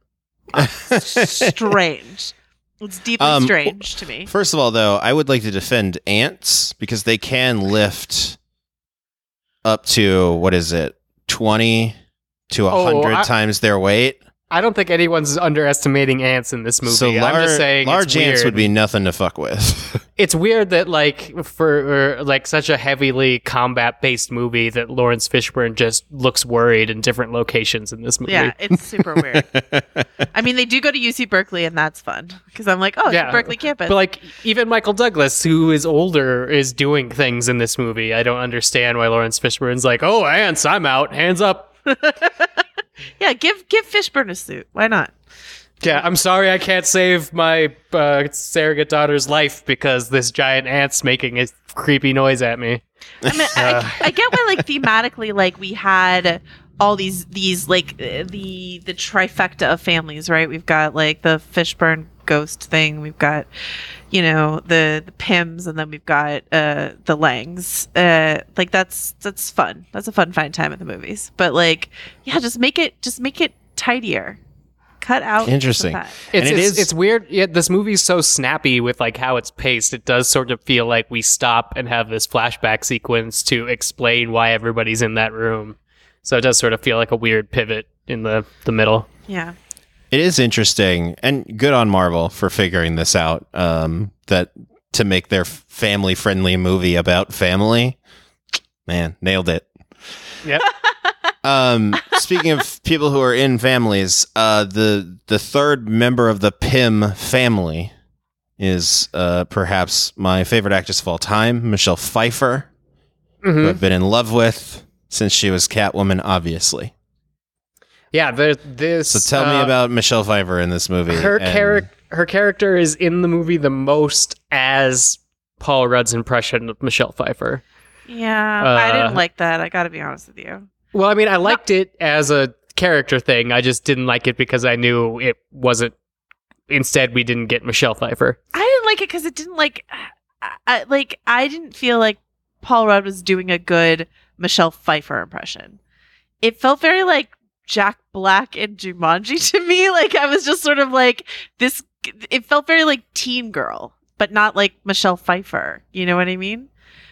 S3: strange. It's deeply strange to me.
S4: First of all, though, I would like to defend ants because they can lift up to, 20 to 100 times their weight.
S2: I don't think anyone's underestimating ants in this movie.
S4: So
S2: I'm just saying
S4: large ants would be nothing to fuck with.
S2: It's weird that, like, for like such a heavily combat-based movie, that Lawrence Fishburne just looks worried in different locations in this movie.
S3: Yeah, it's super weird. I mean, they do go to UC Berkeley, and that's fun because I'm like, oh, yeah, Berkeley campus.
S2: But, like, even Michael Douglas, who is older, is doing things in this movie. I don't understand why Lawrence Fishburne's like, oh, ants, I'm out, hands up.
S3: Yeah, give Fishburne a suit. Why not?
S2: Yeah, I'm sorry I can't save my surrogate daughter's life because this giant ant's making a creepy noise at me.
S3: I mean, I get why, like, thematically, like, we had all these like the trifecta of families, right? We've got, like, the Fishburne ghost thing. We've got, the Pims, and then we've got the Langs. Like that's fun. That's a fun time at the movies. But like, yeah, just make it tidier. Cut out.
S4: Interesting.
S3: some fat.
S2: It's weird. Yeah, this movie's so snappy with like how it's paced. It does sort of feel like we stop and have this flashback sequence to explain why everybody's in that room. So it does sort of feel like a weird pivot in the middle.
S3: Yeah.
S4: It is interesting, and good on Marvel for figuring this out. That to make their family-friendly movie about family, man, nailed it.
S2: Yep.
S4: Speaking of people who are in families, the third member of the Pym family is perhaps my favorite actress of all time, Michelle Pfeiffer, who I've been in love with since she was Catwoman, obviously.
S2: Yeah, this.
S4: So tell me about Michelle Pfeiffer in this movie.
S2: Her character is in the movie the most as Paul Rudd's impression of Michelle Pfeiffer.
S3: Yeah, I didn't like that. I got to be honest with you.
S2: Well, I mean, I liked it as a character thing. I just didn't like it because I knew it wasn't. Instead, we didn't get Michelle Pfeiffer.
S3: I didn't like it because it didn't I didn't feel like Paul Rudd was doing a good Michelle Pfeiffer impression. It felt very like Jack Black in Jumanji to me. Like I was just sort of like this. It felt very like teen girl, but not like Michelle Pfeiffer. You know what I mean?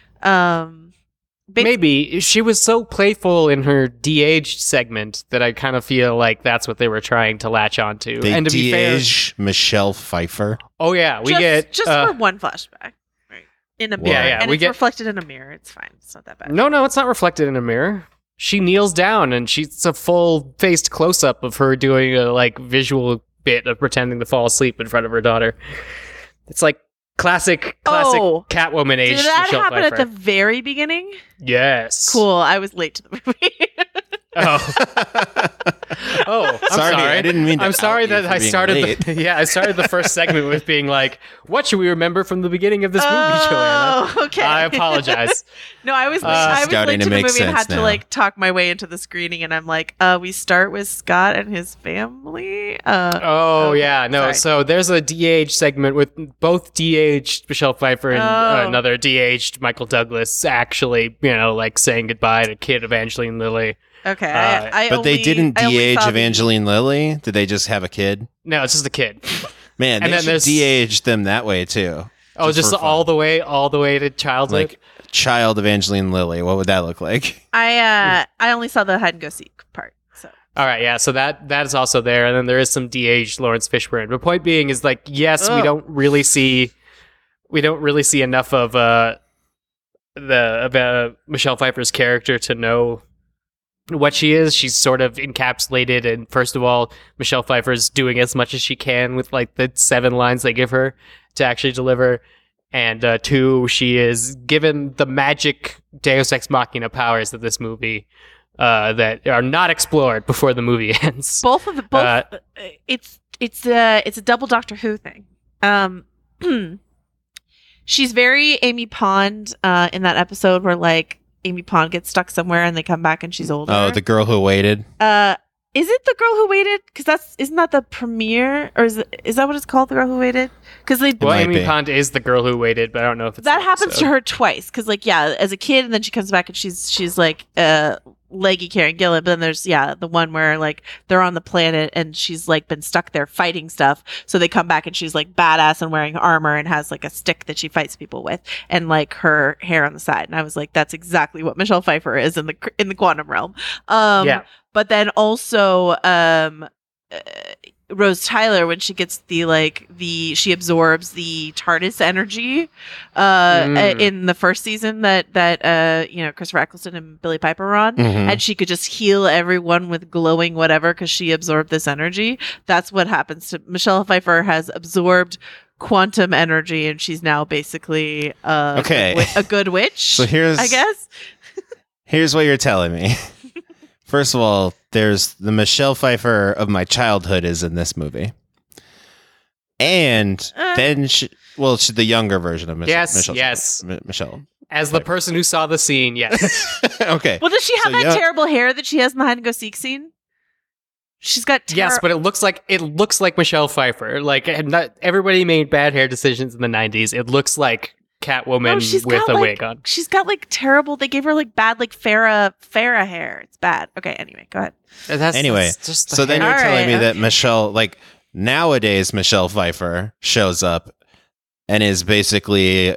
S2: Maybe she was so playful in her de-aged segment that I kind of feel like that's what they were trying to latch onto.
S4: They
S2: and to be fair,
S4: Michelle Pfeiffer.
S2: oh yeah, we
S3: just
S2: get
S3: for one flashback, right? In a mirror,
S2: yeah,
S3: and
S2: we
S3: it's
S2: get
S3: reflected in a mirror. It's fine. It's not that bad.
S2: No, it's not reflected in a mirror. She kneels down and she's a full-faced close-up of her doing a like visual bit of pretending to fall asleep in front of her daughter. It's like classic Catwoman age.
S3: Did that
S2: Michelle
S3: happen
S2: Pfeiffer.
S3: at the very beginning?
S2: Yes.
S3: Cool. I was late to the movie.
S2: Oh. I'm sorry.
S4: I didn't mean to
S2: I'm sorry
S4: out you
S2: that
S4: for
S2: I
S4: being
S2: started.
S4: late.
S2: I started the first segment with being like, "What should we remember from the beginning of this movie, Joanna?"
S3: Okay.
S2: I apologize.
S3: No, I was late
S4: starting
S3: to
S4: to
S3: the
S4: make
S3: movie and
S4: sense
S3: had to
S4: now.
S3: like talk my way into the screening, and I'm like, we start with Scott and his family. Okay,
S2: Yeah, no.
S3: sorry.
S2: So there's a de-aged segment with both de-aged Michelle Pfeiffer and another de-aged Michael Douglas actually, like saying goodbye to kid Evangeline Lilly.
S3: Okay,
S4: But they didn't
S3: I only
S4: de-age
S3: saw the-
S4: Evangeline Lilly. Did they just have a kid?
S2: No, it's just a kid.
S4: Man,
S2: And
S4: they
S2: then
S4: should
S2: there's-
S4: de-age them that way too.
S2: Just
S4: for fun.
S2: all the way to childhood.
S4: Like child Evangeline Lilly. What would that look like?
S3: I only saw the hide and go seek part. So
S2: All right, yeah, so that is also there, and then there is some de-aged Lawrence Fishburne. But point being is like, yes, we don't really see enough of Michelle Pfeiffer's character to know what she is. She's sort of encapsulated, and first of all, Michelle Pfeiffer's doing as much as she can with like the 7 lines they give her to actually deliver. And 2, she is given the magic Deus Ex Machina powers of this movie that are not explored before the movie ends.
S3: both it's a double Doctor Who thing. She's very Amy Pond in that episode where like Amy Pond gets stuck somewhere and they come back and she's older.
S4: Oh, the girl who waited.
S3: Is it The Girl Who Waited? Because isn't that the premiere, or is that what it's called, The Girl Who Waited? Because
S2: Well,
S4: might
S2: Amy
S4: be.
S2: Pond is the girl who waited, but I don't know if it's
S3: that
S2: the
S3: happens
S2: episode.
S3: to her twice. Because like as a kid, and then she comes back and she's like leggy Karen Gillan. But then there's the one where like they're on the planet and she's like been stuck there fighting stuff. So they come back and she's like badass and wearing armor and has like a stick that she fights people with and like her hair on the side. And I was like, that's exactly what Michelle Pfeiffer is in the quantum realm.
S2: Yeah.
S3: But then also Rose Tyler, when she gets she absorbs the TARDIS energy in the first season that Christopher Eccleston and Billy Piper were on, and she could just heal everyone with glowing whatever because she absorbed this energy. That's what happens to Michelle Pfeiffer. Has absorbed quantum energy, and she's now basically a good witch.
S4: So here's what you're telling me. First of all, there's the Michelle Pfeiffer of my childhood is in this movie. And then she's the younger version of Michelle.
S2: Yes.
S4: Michelle.
S2: As the person who saw the scene, yes.
S4: Okay.
S3: Well, does she have that terrible hair that she has in the hide and go seek scene? She's got
S2: Yes, but it looks like Michelle Pfeiffer. Like, and not everybody made bad hair decisions in the 90s. It looks like Catwoman with a wig on.
S3: She's got like terrible. They gave her like bad like Farrah hair. It's bad. Okay, anyway, go ahead.
S4: Anyway,
S2: just
S4: so then
S2: hair.
S4: you're telling me
S3: Alright,
S4: that Michelle, like nowadays, Michelle Pfeiffer shows up and is basically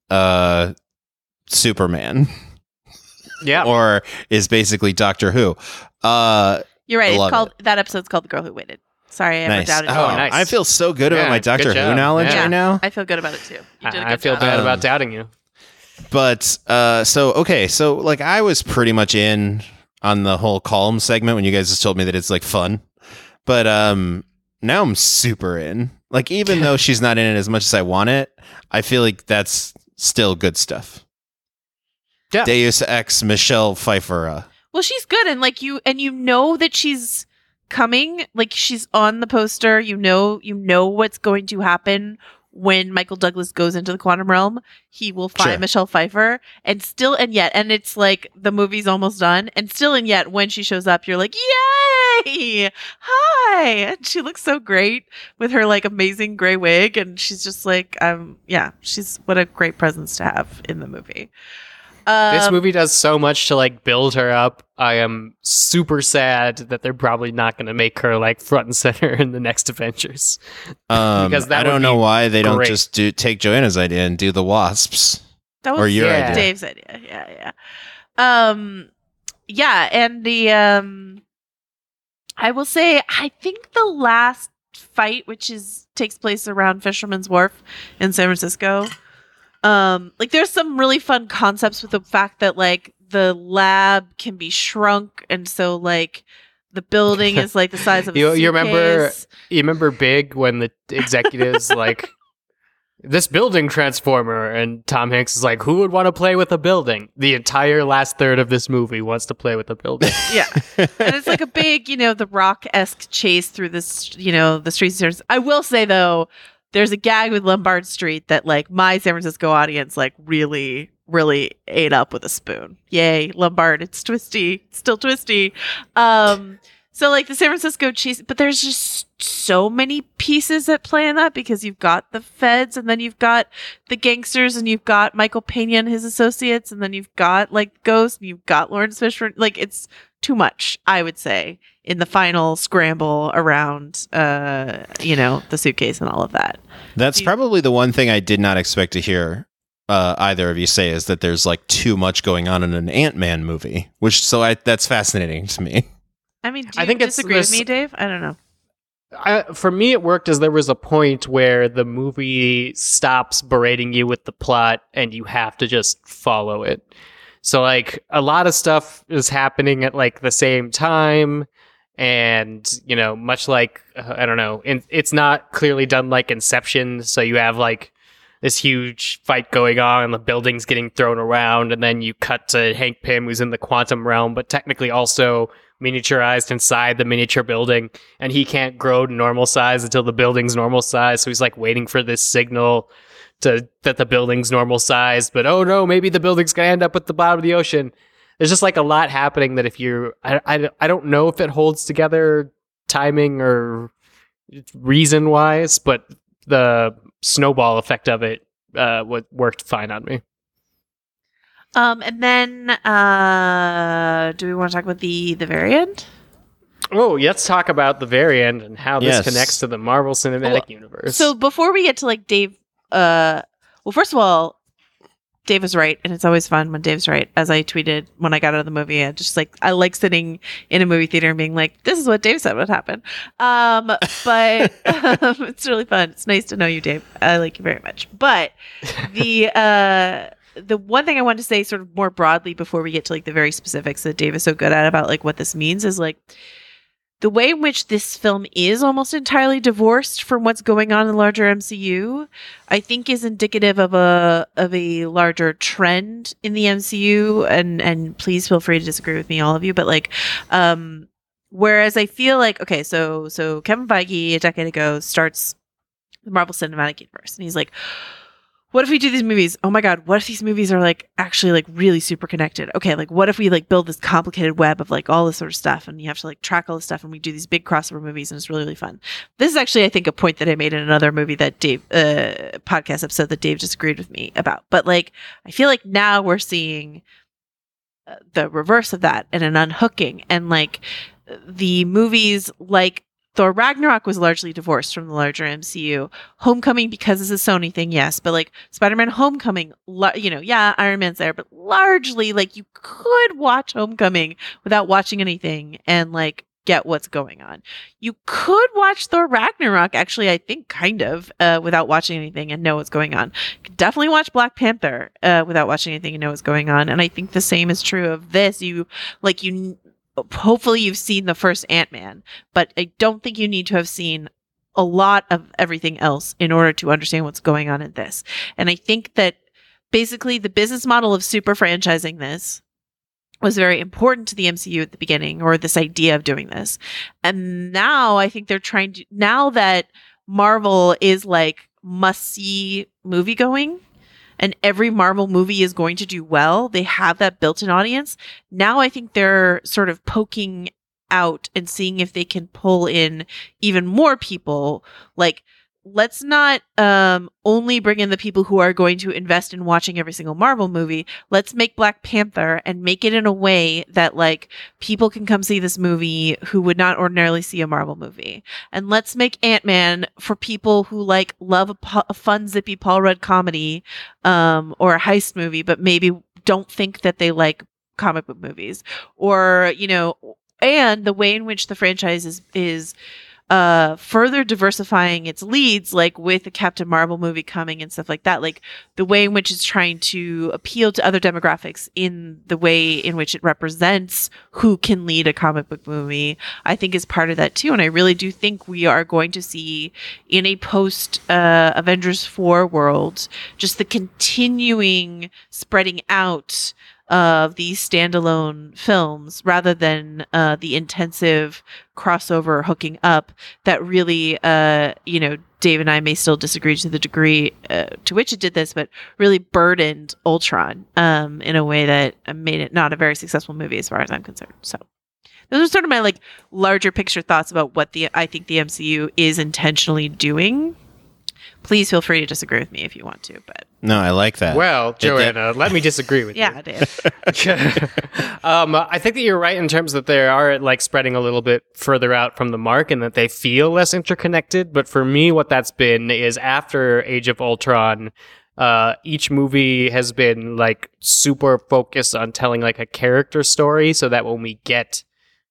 S4: Superman,
S2: Yeah.
S4: or is basically Doctor Who.
S3: You're right. It's
S4: Love
S3: called that episode's called The Girl Who Waited. Sorry, I ever
S4: Nice.
S3: doubted you.
S2: Oh, nice.
S4: I feel so good about
S2: Yeah,
S4: my
S2: good
S4: Doctor Who
S2: job.
S4: knowledge
S2: Yeah.
S4: right now.
S3: I feel good about it too. You did a good
S2: I feel
S3: job.
S2: bad about doubting you.
S4: But so like I was pretty much in on the whole Calm segment when you guys just told me that it's like fun. But now I'm super in. Like, even though she's not in it as much as I want it, I feel like that's still good stuff.
S2: Yeah.
S4: Deus Ex Michelle Pfeiffer.
S3: Well, she's good, and like you know that she's coming. Like she's on the poster. You know what's going to happen when Michael Douglas goes into the quantum realm. He will find
S4: Sure.
S3: Michelle Pfeiffer, and it's like the movie's almost done, and still and yet when she shows up, you're like, yay, hi, and she looks so great with her like amazing gray wig, and she's just like, she's what a great presence to have in the movie.
S2: This movie does so much to like build her up. I am super sad that they're probably not going to make her like front and center in the next Avengers. Because that
S4: I don't
S2: would
S4: know
S2: be
S4: why they don't
S2: great.
S4: just take Joanna's idea and do the Wasps.
S3: That was
S4: Or your
S2: idea.
S3: Dave's idea. Yeah. And the I will say I think the last fight, which takes place around Fisherman's Wharf in San Francisco, like there's some really fun concepts with the fact that like the lab can be shrunk, and so like the building is like the size of a
S2: You remember
S3: suitcase.
S2: you remember Big when the executives like this building transformer, and Tom Hanks is like, who would want to play with a building? The entire last third of this movie wants to play with a building.
S3: Yeah. And it's like a big, the Rock-esque chase through this, the streets. I will say, though, there's a gag with Lombard Street that, like, my San Francisco audience, like, really, really ate up with a spoon. Yay, Lombard. It's twisty. It's still twisty. So, like, the San Francisco chase, but there's just so many pieces that play in that because you've got the feds, and then you've got the gangsters, and you've got Michael Pena and his associates, and then you've got, like, Ghost, and you've got Lawrence Fishburne. Like, it's too much, I would say, in the final scramble around, the suitcase and all of that.
S4: That's probably the one thing I did not expect to hear either of you say, is that there's like too much going on in an Ant-Man movie, that's fascinating to me.
S3: I mean, do
S2: I
S3: you
S2: think it's
S3: disagree with
S2: this-
S3: me, Dave? I don't know.
S2: For me, it worked as there was a point where the movie stops berating you with the plot and you have to just follow it. So, like, a lot of stuff is happening at, like, the same time. And, much like, I don't know, it's not clearly done like Inception. So you have, like, this huge fight going on and the building's getting thrown around. And then you cut to Hank Pym, who's in the quantum realm, but technically also miniaturized inside the miniature building, and he can't grow to normal size until the building's normal size. So he's like waiting for this signal that the building's normal size, but oh no, maybe the building's gonna end up at the bottom of the ocean. There's just like a lot happening that if you're, I don't know if it holds together timing or reason wise, but the snowball effect of it worked fine on me.
S3: And then, do we want to talk about the very end?
S2: Oh, let's talk about the very end and how this
S4: Yes.
S2: connects to the Marvel Cinematic Universe.
S3: So before we get to like Dave, well, first of all, Dave is right, and it's always fun when Dave's right. As I tweeted when I got out of the movie, I like sitting in a movie theater and being like, "This is what Dave said would happen." But it's really fun. It's nice to know you, Dave. I like you very much. But the one thing I wanted to say sort of more broadly before we get to like the very specifics that Dave is so good at about like what this means is like the way in which this film is almost entirely divorced from what's going on in the larger MCU, I think is indicative of a larger trend in the MCU. And please feel free to disagree with me, all of you. But like, whereas I feel like, okay, so Kevin Feige a decade ago starts the Marvel Cinematic Universe, and he's like, what if we do these movies? Oh my God, what if these movies are like actually like really super connected? Okay, like what if we like build this complicated web of like all this sort of stuff and you have to like track all this stuff and we do these big crossover movies and it's really, really fun. This is actually, I think, a point that I made in another movie that Dave, podcast episode that Dave disagreed with me about. But like, I feel like now we're seeing the reverse of that and an unhooking, and like the movies like Thor Ragnarok was largely divorced from the larger MCU. Homecoming, because it's a Sony thing, yes, but like Spider-Man Homecoming, yeah, Iron Man's there, but largely like you could watch Homecoming without watching anything and like get what's going on. You could watch Thor Ragnarok, actually, I think kind of, without watching anything and know what's going on. You could definitely watch Black Panther without watching anything and know what's going on. And I think the same is true of this. Hopefully you've seen the first Ant-Man, but I don't think you need to have seen a lot of everything else in order to understand what's going on in this. And I think that basically the business model of super franchising this was very important to the MCU at the beginning, or this idea of doing this. And now I think they're trying to, now that Marvel is like must-see movie going, and every Marvel movie is going to do well, they have that built-in audience. Now I think they're sort of poking out and seeing if they can pull in even more people. Like, let's not only bring in the people who are going to invest in watching every single Marvel movie. Let's make Black Panther and make it in a way that like people can come see this movie who would not ordinarily see a Marvel movie. And let's make Ant-Man for people who like love a fun, zippy Paul Rudd comedy or a heist movie, but maybe don't think that they like comic book movies. Or, and the way in which the franchise is further diversifying its leads, like with the Captain Marvel movie coming and stuff like that, like the way in which it's trying to appeal to other demographics in the way in which it represents who can lead a comic book movie, I think is part of that too. And I really do think we are going to see in a post Avengers 4 world, just the continuing spreading out of these standalone films rather than the intensive crossover hooking up that really, Dave and I may still disagree to the degree to which it did this, but really burdened Ultron in a way that made it not a very successful movie as far as I'm concerned. So those are sort of my like larger picture thoughts about what I think the MCU is intentionally doing. Please feel free to disagree with me if you want to, but
S4: No, I like that.
S2: Well, Joanna, let me disagree with you.
S3: yeah, Dave.
S2: I think that you're right in terms that they are like spreading a little bit further out from the mark and that they feel less interconnected. But for me, what that's been is after Age of Ultron, each movie has been like super focused on telling like a character story, so that when we get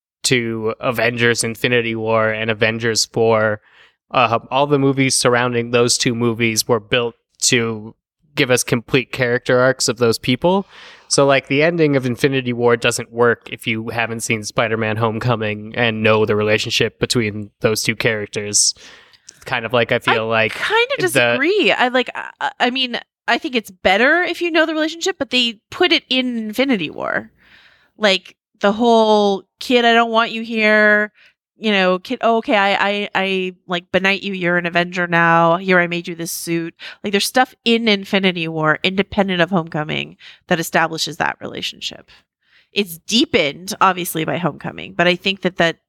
S2: to Avengers Infinity War and Avengers 4, all the movies surrounding those two movies were built to give us complete character arcs of those people. So like the ending of Infinity War doesn't work if you haven't seen Spider-Man Homecoming and know the relationship between those two characters. Kind of like I
S3: kind of disagree. I mean, I think it's better if you know the relationship, but they put it in Infinity War. Like the whole kid, I don't want you here. Kid, okay, I like benight you. You're an Avenger now. Here, I made you this suit. Like, there's stuff in Infinity War, independent of Homecoming, that establishes that relationship. It's deepened, obviously, by Homecoming, but I think that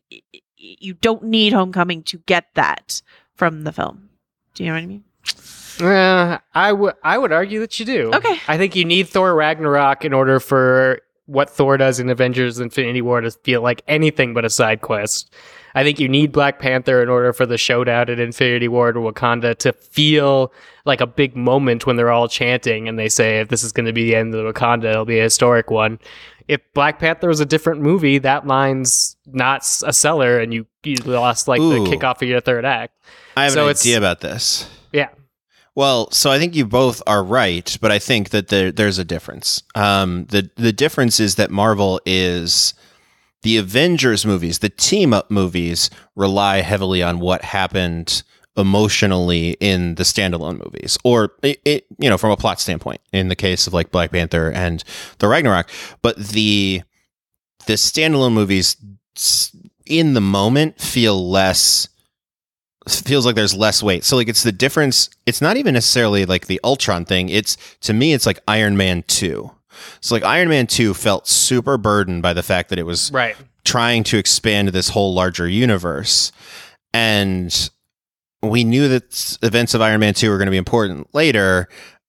S3: you don't need Homecoming to get that from the film. Do you know what I mean?
S2: I would argue that you do.
S3: Okay.
S2: I think you need Thor Ragnarok in order for what Thor does in Avengers Infinity War to feel like anything but a side quest. I think you need Black Panther in order for the showdown at Infinity War to Wakanda to feel like a big moment when they're all chanting and they say, if this is going to be the end of Wakanda, it'll be a historic one. If Black Panther was a different movie, that line's not a seller and you lost like the kickoff of your third act.
S4: I have an idea about this.
S2: Yeah.
S4: Well, so I think you both are right, but I think that there's a difference. The difference is that Marvel is the Avengers movies, the team-up movies, rely heavily on what happened emotionally in the standalone movies, or from a plot standpoint. In the case of like Black Panther and the Ragnarok, but the standalone movies in the moment feel less feels like there's less weight. So like it's the difference. It's not even necessarily like the Ultron thing. It's, to me, it's like Iron Man 2. So like Iron Man 2 felt super burdened by the fact that it was
S2: Right.
S4: trying to expand this whole larger universe. And we knew that events of Iron Man 2 were going to be important later.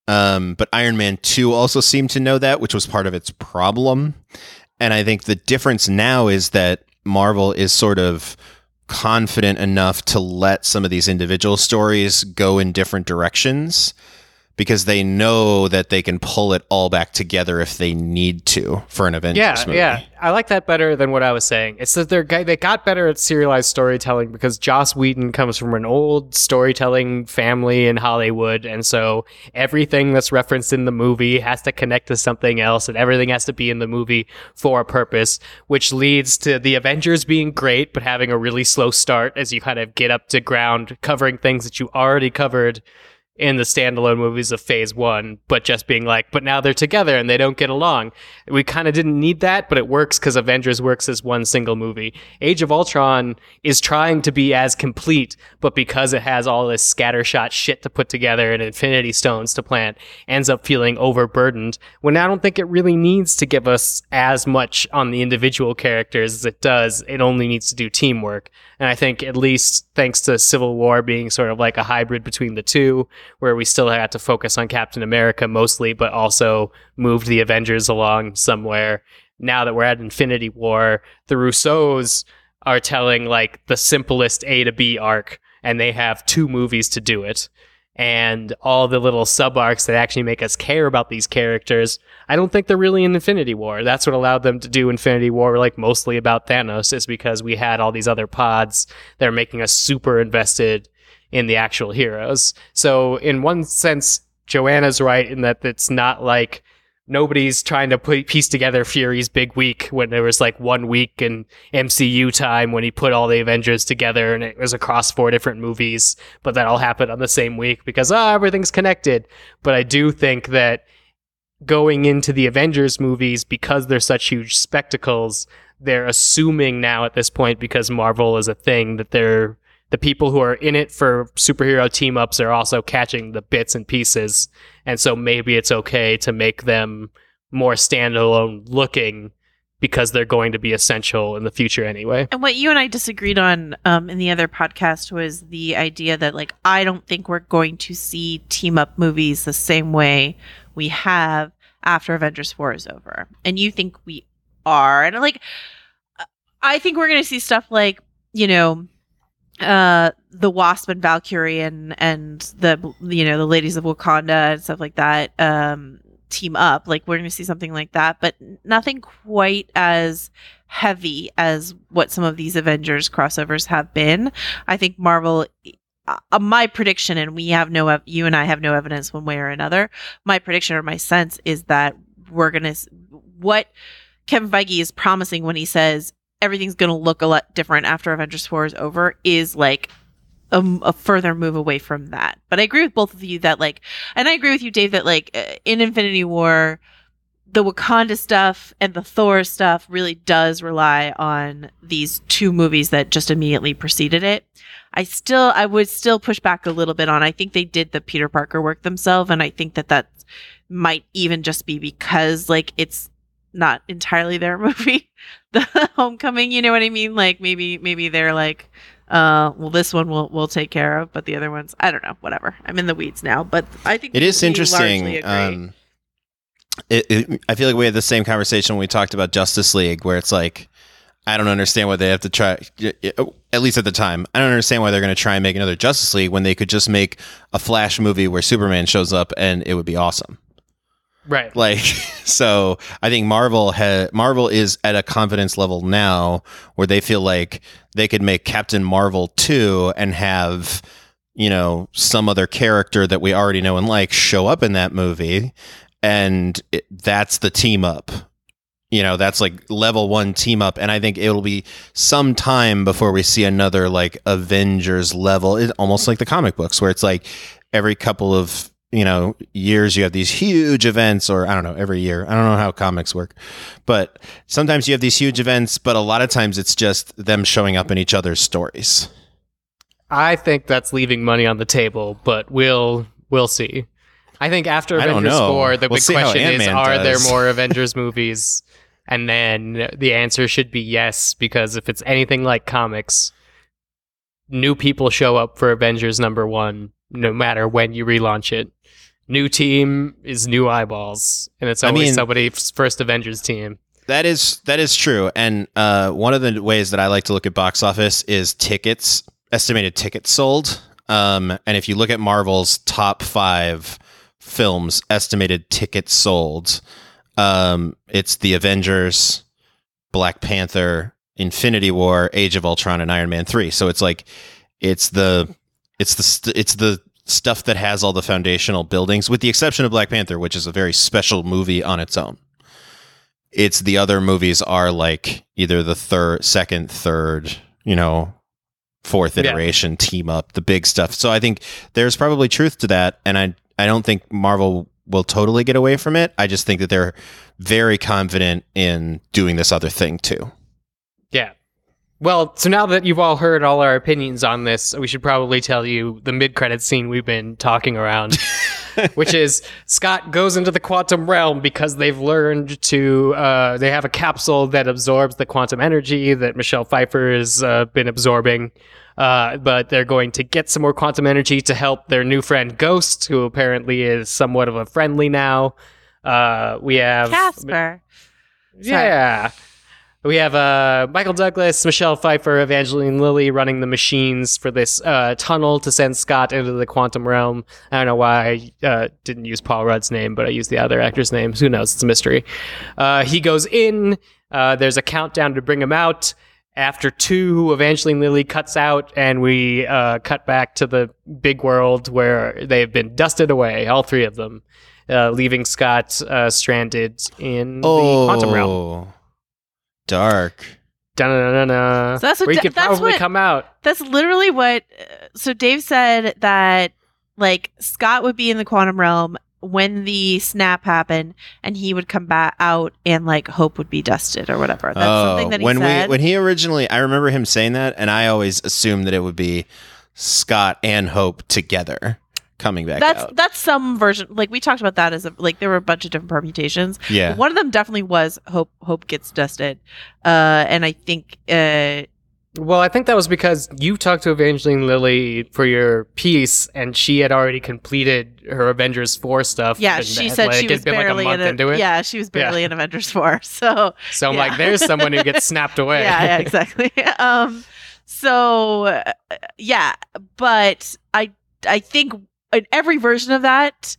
S4: But Iron Man 2 also seemed to know that, which was part of its problem. And I think the difference now is that Marvel is sort of confident enough to let some of these individual stories go in different directions, because they know that they can pull it all back together if they need to for an Avengers movie.
S2: Yeah, I like that better than what I was saying. It's that they got better at serialized storytelling because Joss Whedon comes from an old storytelling family in Hollywood, and so everything that's referenced in the movie has to connect to something else, and everything has to be in the movie for a purpose, which leads to the Avengers being great, but having a really slow start as you kind of get up to ground, covering things that you already covered in the standalone movies of phase 1, but just being like, but now they're together and they don't get along. We kind of didn't need that, but it works because Avengers works as one single movie. Age of Ultron is trying to be as complete, but because it has all this scattershot shit to put together and Infinity Stones to plant, ends up feeling overburdened, when I don't think it really needs to give us as much on the individual characters as it does. It only needs to do teamwork. And I think, at least thanks to Civil War being sort of like a hybrid between the two, where we still had to focus on Captain America mostly, but also moved the Avengers along somewhere. Now that we're at Infinity War, the Russos are telling like the simplest A to B arc, and they have 2 movies to do it. And all the little sub-arcs that actually make us care about these characters, I don't think they're really in Infinity War. That's what allowed them to do Infinity War, like mostly about Thanos, is because we had all these other pods that are making us super invested in the actual heroes. So in one sense, Joanna's right in that it's not like nobody's trying to piece together Fury's big week when there was like 1 week in MCU time when he put all the Avengers together and it was across 4 different movies, but that all happened on the same week because everything's connected. But I do think that going into the Avengers movies, because they're such huge spectacles, they're assuming now at this point, because Marvel is a thing, that they're the people who are in it for superhero team-ups are also catching the bits and pieces. And so maybe it's okay to make them more standalone looking because they're going to be essential in the future anyway.
S3: And what you and I disagreed on in the other podcast was the idea that, like, I don't think we're going to see team-up movies the same way we have after Avengers 4 is over. And you think we are. And, like, I think we're going to see stuff like, you know, the Wasp and Valkyrie and the, you know, the Ladies of Wakanda and stuff like that team up. Like, we're going to see something like that, but nothing quite as heavy as what some of these Avengers crossovers have been. I think Marvel, my prediction, and you and I have no evidence one way or another, my prediction or my sense is that what Kevin Feige is promising when he says everything's going to look a lot different after Avengers 4 is over is like a further move away from that. But I agree with both of you that, like, and I agree with you, Dave, that like in Infinity War, the Wakanda stuff and the Thor stuff really does rely on these 2 movies that just immediately preceded it. I would still push back a little bit on, I think they did the Peter Parker work themselves, and I think that might even just be because, like, it's not entirely their movie, the Homecoming, you know what I mean? Like, maybe they're like, well, this one we'll take care of, but the other ones, I don't know, whatever. I'm in the weeds now, but I think
S4: it is interesting. I feel like we had the same conversation when we talked about Justice League, where it's like, I don't understand why they have to try, at least at the time, I don't understand why they're going to try and make another Justice League when they could just make a Flash movie where Superman shows up and it would be awesome.
S2: Right.
S4: Like, so I think Marvel is at a confidence level now where they feel like they could make Captain Marvel 2 and have, you know, some other character that we already know and like show up in that movie. And that's the team up. You know, that's like level 1 team up. And I think it'll be some time before we see another like Avengers level. It's almost like the comic books where it's like every couple of, you know, years you have these huge events, or I don't know, every year. I don't know how comics work, but sometimes you have these huge events, but a lot of times it's just them showing up in each other's stories.
S2: I think that's leaving money on the table, but we'll see. I think after
S4: I don't
S2: Avengers
S4: know.
S2: 4, the
S4: We'll
S2: big
S4: see how
S2: question is,
S4: Ant-Man
S2: are there
S4: does.
S2: more Avengers movies? And then the answer should be yes, because if it's anything like comics, new people show up for Avengers #1, no matter when you relaunch it. New team is new eyeballs, and it's always somebody's first Avengers team.
S4: That is true. And one of the ways that I like to look at box office is estimated tickets sold. And if you look at Marvel's top 5 films estimated tickets sold, it's the Avengers, Black Panther, Infinity War, Age of Ultron, and Iron Man 3. So it's like it's the stuff that has all the foundational buildings, with the exception of Black Panther, which is a very special movie on its own. It's the other movies are like either the second, third, fourth iteration, team up, the big stuff. So I think there's probably truth to that, and I don't think Marvel will totally get away from it. I just think that they're very confident in doing this other thing too.
S2: Yeah. Well, so now that you've all heard all our opinions on this, we should probably tell you the mid-credits scene we've been talking around, which is Scott goes into the quantum realm because they've learned to, they have a capsule that absorbs the quantum energy that Michelle Pfeiffer has been absorbing, but they're going to get some more quantum energy to help their new friend Ghost, who apparently is somewhat of a friendly now. We have...
S3: Casper.
S2: Yeah. We have Michael Douglas, Michelle Pfeiffer, Evangeline Lilly running the machines for this tunnel to send Scott into the quantum realm. I don't know why I didn't use Paul Rudd's name, but I used the other actor's name. Who knows? It's a mystery. He goes in. There's a countdown to bring him out. After 2, Evangeline Lilly cuts out, and we cut back to the big world where they've been dusted away, all 3 of them, leaving Scott stranded in the quantum realm.
S4: Dark.
S2: Da-na-na-na.
S3: So that's what
S2: we
S3: Da-
S2: could
S3: that's
S2: probably
S3: what-
S2: come out.
S3: That's literally what. So Dave said that like Scott would be in the quantum realm when the snap happened, and he would come back out, and like Hope would be dusted or whatever. That's something that he said.
S4: When he originally, I remember him saying that, and I always assumed that it would be Scott and Hope together coming back out.
S3: That's some version. Like we talked about that as there were a bunch of different permutations.
S4: Yeah.
S3: But one of them definitely was Hope gets dusted, and I think.
S2: Well, I think that was because you talked to Evangeline Lilly for your piece, and she had already completed her Avengers 4 stuff.
S3: Yeah,
S2: and
S3: she
S2: had,
S3: said she was
S2: been
S3: barely
S2: like a month into it.
S3: Yeah, she was barely in Avengers 4. So
S2: I'm
S3: yeah.
S2: like, there's someone who gets snapped away.
S3: yeah, exactly. Yeah, but I think in every version of that,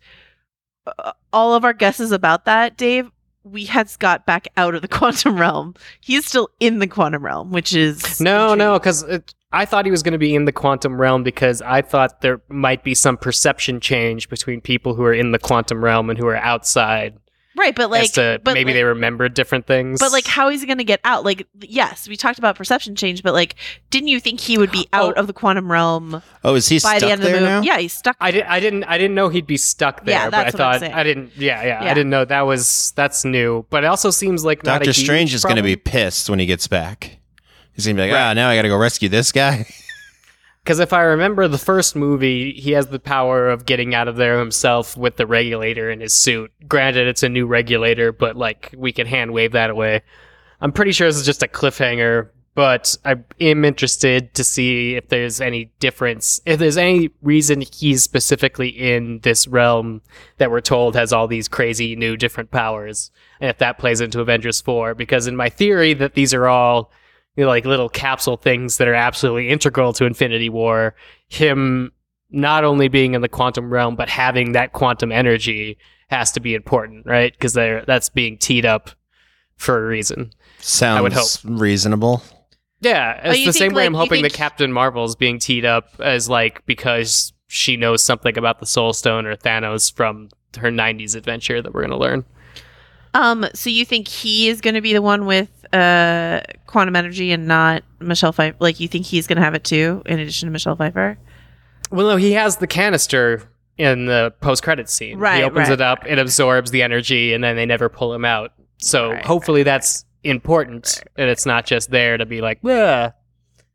S3: all of our guesses about that, Dave, we had Scott back out of the quantum realm. He's still in the quantum realm, which is
S2: No, because I thought he was going to be in the quantum realm because I thought there might be some perception change between people who are in the quantum realm and who are outside.
S3: right. But like,
S2: maybe they remember different things.
S3: But like, how is he going to get out? Like, yes, we talked about perception change, but like, didn't you think he would be out of the quantum realm
S4: Oh, is he
S3: by
S4: stuck
S3: the end of the
S4: there
S3: movie?
S4: now?
S3: Yeah, he's stuck.
S2: I didn't know he'd be stuck there.
S3: Yeah,
S2: but I
S3: that's what I'm
S2: thought
S3: saying.
S2: I didn't. Yeah,
S3: Yeah.
S2: I didn't know that's new. But it also seems like not a
S4: Doctor
S2: huge
S4: Strange is going to be
S2: problem.
S4: pissed when he gets back. He's going to be like,
S2: Right.
S4: now I got to go rescue this guy.
S2: Because if I remember the first movie, he has the power of getting out of there himself with the regulator in his suit. Granted, it's a new regulator, but like we can hand wave that away. I'm pretty sure this is just a cliffhanger, but I am interested to see if there's any difference, if there's any reason he's specifically in this realm that we're told has all these crazy new different powers, and if that plays into Avengers 4. Because in my theory that these are all like little capsule things that are absolutely integral to Infinity War, him not only being in the quantum realm, but having that quantum energy has to be important, right? Because that's being teed up for a reason.
S4: Sounds
S2: would hope.
S4: reasonable.
S2: Yeah, it's
S3: you
S2: the
S3: think,
S2: same way
S3: like,
S2: I'm
S3: you
S2: hoping
S3: think-
S2: that Captain Marvel's being teed up as like because she knows something about the Soul Stone or Thanos from her 90s adventure that we're going to learn.
S3: So you think he is going to be the one with quantum energy and not Michelle Pfeiffer? Like, you think he's going to have it too, in addition to Michelle Pfeiffer?
S2: Well, no, he has the canister in the post-credits scene.
S3: Right,
S2: He opens
S3: right,
S2: it up, it absorbs the energy, and then they never pull him out. So
S3: Right,
S2: hopefully that's important, and it's not just there to be like, "Ugh."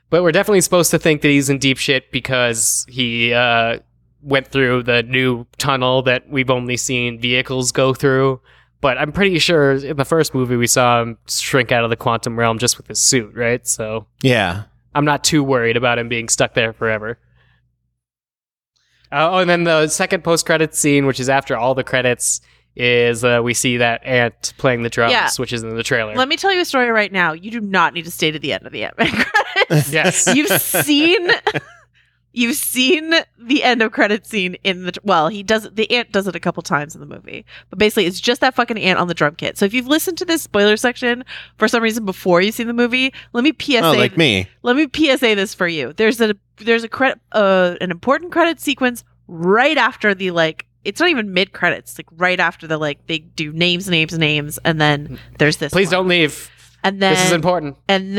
S2: But we're definitely supposed to think that he's in deep shit because he went through the new tunnel that we've only seen vehicles go through. But I'm pretty sure in the first movie we saw him shrink out of the quantum realm just with his suit, right? So
S4: Yeah.
S2: I'm not too worried about him being stuck there forever. And then the second post-credits scene, which is after all the credits, is we see that ant playing the drums,
S3: Yeah.
S2: which is in the trailer.
S3: Let me tell you a story right now. You do not need to stay to the end of the Ant-Man credits.
S2: Yes.
S3: You've seen the end of credit scene in the ant does it a couple times in the movie, but basically it's just that fucking ant on the drum kit. So if you've listened to this spoiler section for some reason before you've seen the movie, let me PSA
S4: like me.
S3: Let me PSA this for you. There's a credit an important credit sequence right after the it's not even mid credits, like right after the they do names, and then there's this.
S2: Please
S3: one.
S2: don't leave.
S3: And then
S2: This is important.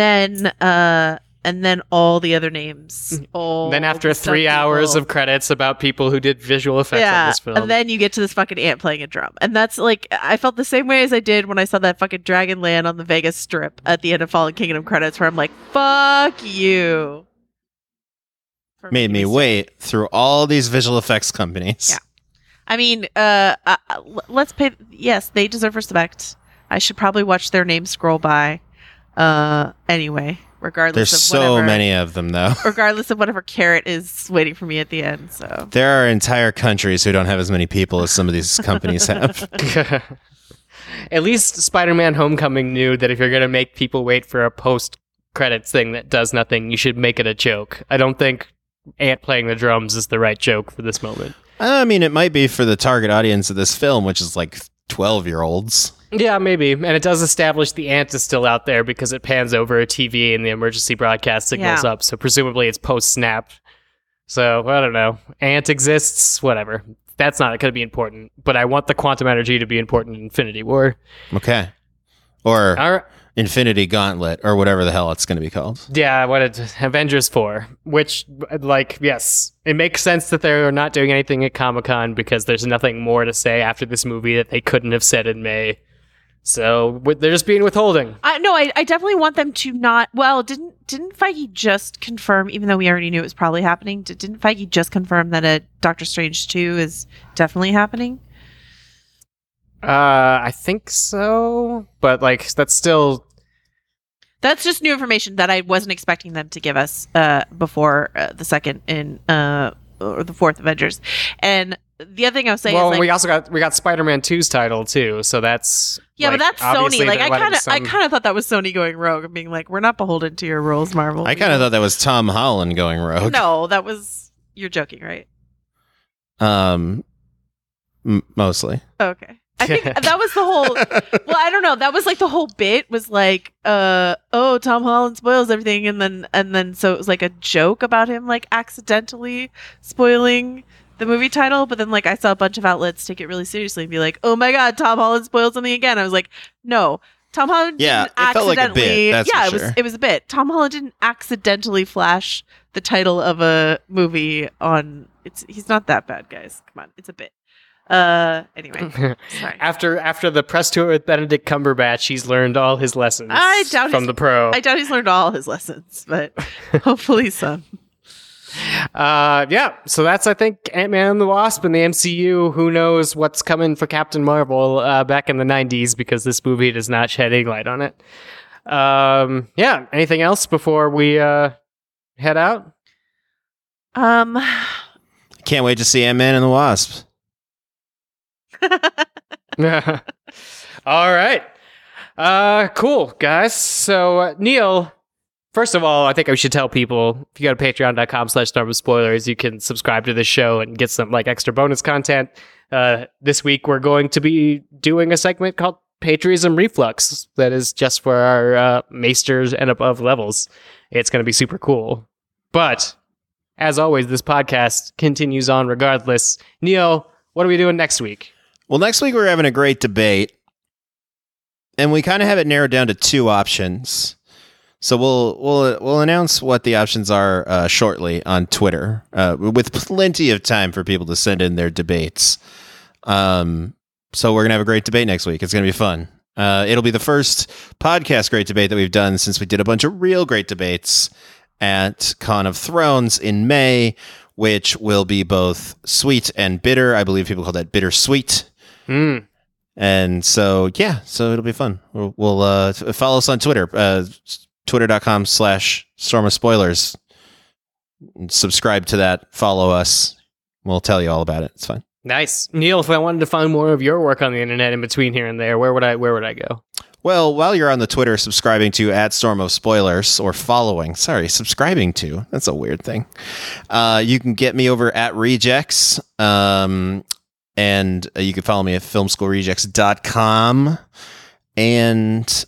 S3: And then all the other names.
S2: Then after 3 hours of credits about people who did visual effects on this film.
S3: And then you get to this fucking ant playing a drum. And that's I felt the same way as I did when I saw that fucking dragon land on the Vegas Strip at the end of Fallen Kingdom credits, where I'm like, fuck you.
S4: Made me wait through all these visual effects companies.
S3: Yeah. I mean, let's pay. Yes, they deserve respect. I should probably watch their names scroll by. Anyway, regardless
S4: There's
S3: of
S4: so
S3: whatever,
S4: many of them, though.
S3: regardless of whatever carrot is waiting for me at the end. So
S4: There are entire countries who don't have as many people as some of these companies have.
S2: At least Spider-Man Homecoming knew that if you're going to make people wait for a post-credits thing that does nothing, you should make it a joke. I don't think Ant playing the drums is the right joke for this moment.
S4: I mean, it might be for the target audience of this film, which is 12-year-olds.
S2: Yeah, maybe. And it does establish the ant is still out there because it pans over a TV and the emergency broadcast signals up. So presumably it's post-snap. So, I don't know. Ant exists, whatever. That's not going to be important. But I want the quantum energy to be important in Infinity War.
S4: Okay. Or
S2: All right.
S4: Infinity Gauntlet, or whatever the hell it's going to be called.
S2: Yeah, Avengers 4, which, yes, it makes sense that they're not doing anything at Comic-Con because there's nothing more to say after this movie that they couldn't have said in May. So they're just being withholding.
S3: I definitely want them to not. Well, didn't Feige just confirm, even though we already knew it was probably happening, didn't Feige just confirm that a Doctor Strange 2 is definitely happening?
S2: I think so, but that's still.
S3: That's just new information that I wasn't expecting them to give us before the second or the fourth Avengers. And the other thing I was saying is
S2: we got Spider-Man 2's title too, so that's
S3: but that's Sony.
S2: obviously
S3: I kind of thought that was Sony going rogue and being like, we're not beholden to your rules, Marvel.
S4: I kind of thought that was Tom Holland going rogue.
S3: No, that was you're joking, right?
S4: Mostly.
S3: Okay. I think that was the whole. Well, I don't know. That was the whole bit was Tom Holland spoils everything, and then so it was a joke about him accidentally spoiling the movie title. But then I saw a bunch of outlets take it really seriously and be like, "Oh my god, Tom Holland spoiled something again." I was like, "No, Tom Holland didn't
S4: it felt like a bit. That's for sure.
S3: it was a bit. Tom Holland didn't accidentally flash the title of a movie on. He's not that bad, guys. Come on, it's a bit." Anyway, sorry.
S2: After the press tour with Benedict Cumberbatch, he's learned all his lessons from the pro.
S3: I doubt he's learned all his lessons, but hopefully some.
S2: So that's, I think, Ant-Man and the Wasp and the MCU. Who knows what's coming for Captain Marvel back in the 90s, because this movie does not shed any light on it. Anything else before we head out?
S4: Can't wait to see Ant-Man and the Wasp.
S2: All right. Cool, guys. So, Neil, first of all, I think I should tell people, if you go to patreon.com/StarWarsSpoilers, you can subscribe to the show and get some extra bonus content. This week, we're going to be doing a segment called Patriotism Reflux that is just for our Maesters and above levels. It's going to be super cool. But, as always, this podcast continues on regardless. Neil, what are we doing next week?
S4: Well, next week we're having a great debate, and we kind of have it narrowed down to two options. So we'll announce what the options are shortly on Twitter, with plenty of time for people to send in their debates. So we're gonna have a great debate next week. It's gonna be fun. It'll be the first podcast great debate that we've done since we did a bunch of real great debates, at Con of Thrones in May, which will be both sweet and bitter. I believe people call that bittersweet. And so, so it'll be fun. We'll follow us on Twitter, twitter.com/Storm of Spoilers. Subscribe to that. Follow us. We'll tell you all about it. It's fine.
S2: Nice. Neil, if I wanted to find more of your work on the internet in between here and there, where would I go?
S4: Well, while you're on the Twitter, subscribing to @Storm of Spoilers or following. Sorry, subscribing to. That's a weird thing. You can get me over at Rejects. And you can follow me at filmschoolrejects.com. And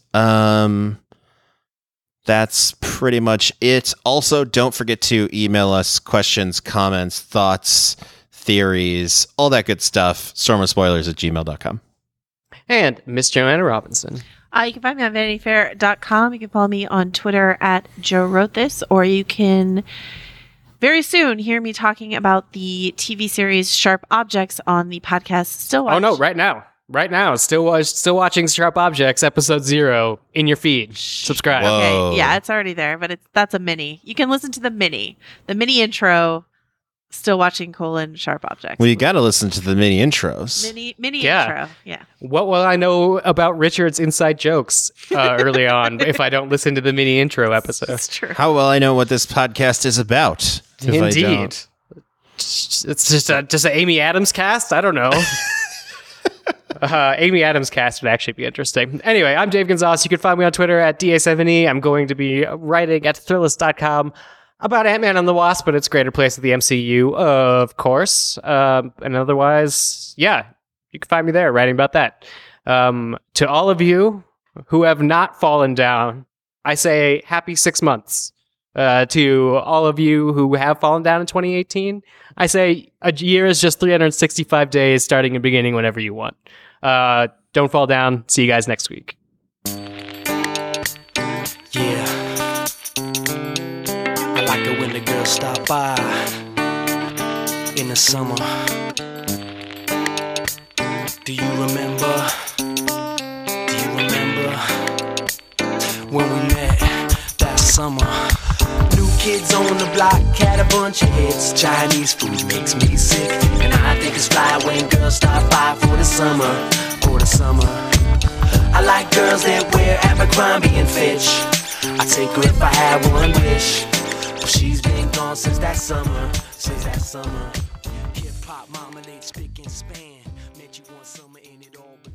S4: that's pretty much it. Also, don't forget to email us questions, comments, thoughts, theories, all that good stuff. stormofspoilers@gmail.com.
S2: And Miss Joanna Robinson.
S3: You can find me on VanityFair.com. You can follow me on Twitter at Joe Wrote This, or you can very soon hear me talking about the TV series Sharp Objects on the podcast Still Watch.
S2: Oh no, right now, still watching Sharp Objects episode 0 in your feed. Subscribe.
S4: Whoa.
S3: Okay, yeah, it's already there, but that's a mini. You can listen to the mini intro. Still watching Sharp Objects.
S4: Well, you got to listen to the mini intros.
S3: Mini
S2: Yeah.
S3: intro. Yeah.
S2: What will I know about Richard's inside jokes early on if I don't listen to the mini intro episode?
S3: That's true.
S4: How will I know what this podcast is about? if I
S2: Indeed.
S4: don't?
S2: It's just an Amy Adams cast? I don't know. Amy Adams cast would actually be interesting. Anyway, I'm Dave Gonzalez. You can find me on Twitter at DA7E. I'm going to be writing at Thrillist.com about Ant-Man and the Wasp, but its greater place of the MCU, of course. And otherwise, you can find me there writing about that. To all of you who have not fallen down, I say happy 6 months. To all of you who have fallen down in 2018, I say a year is just 365 days, starting and beginning whenever you want. Don't fall down. See you guys next week.
S5: Yeah. I like it when the girls stop by in the summer. Do you remember? When we met that summer? New kids on the block had a bunch of hits. Chinese food makes me sick, and I think it's fly when girls stop by for the summer. I like girls that wear Abercrombie and Fitch. I'd take her if I had one wish. But she's been gone since that summer. Hip hop, marmalade, spick and span. Met you one summer and it all began.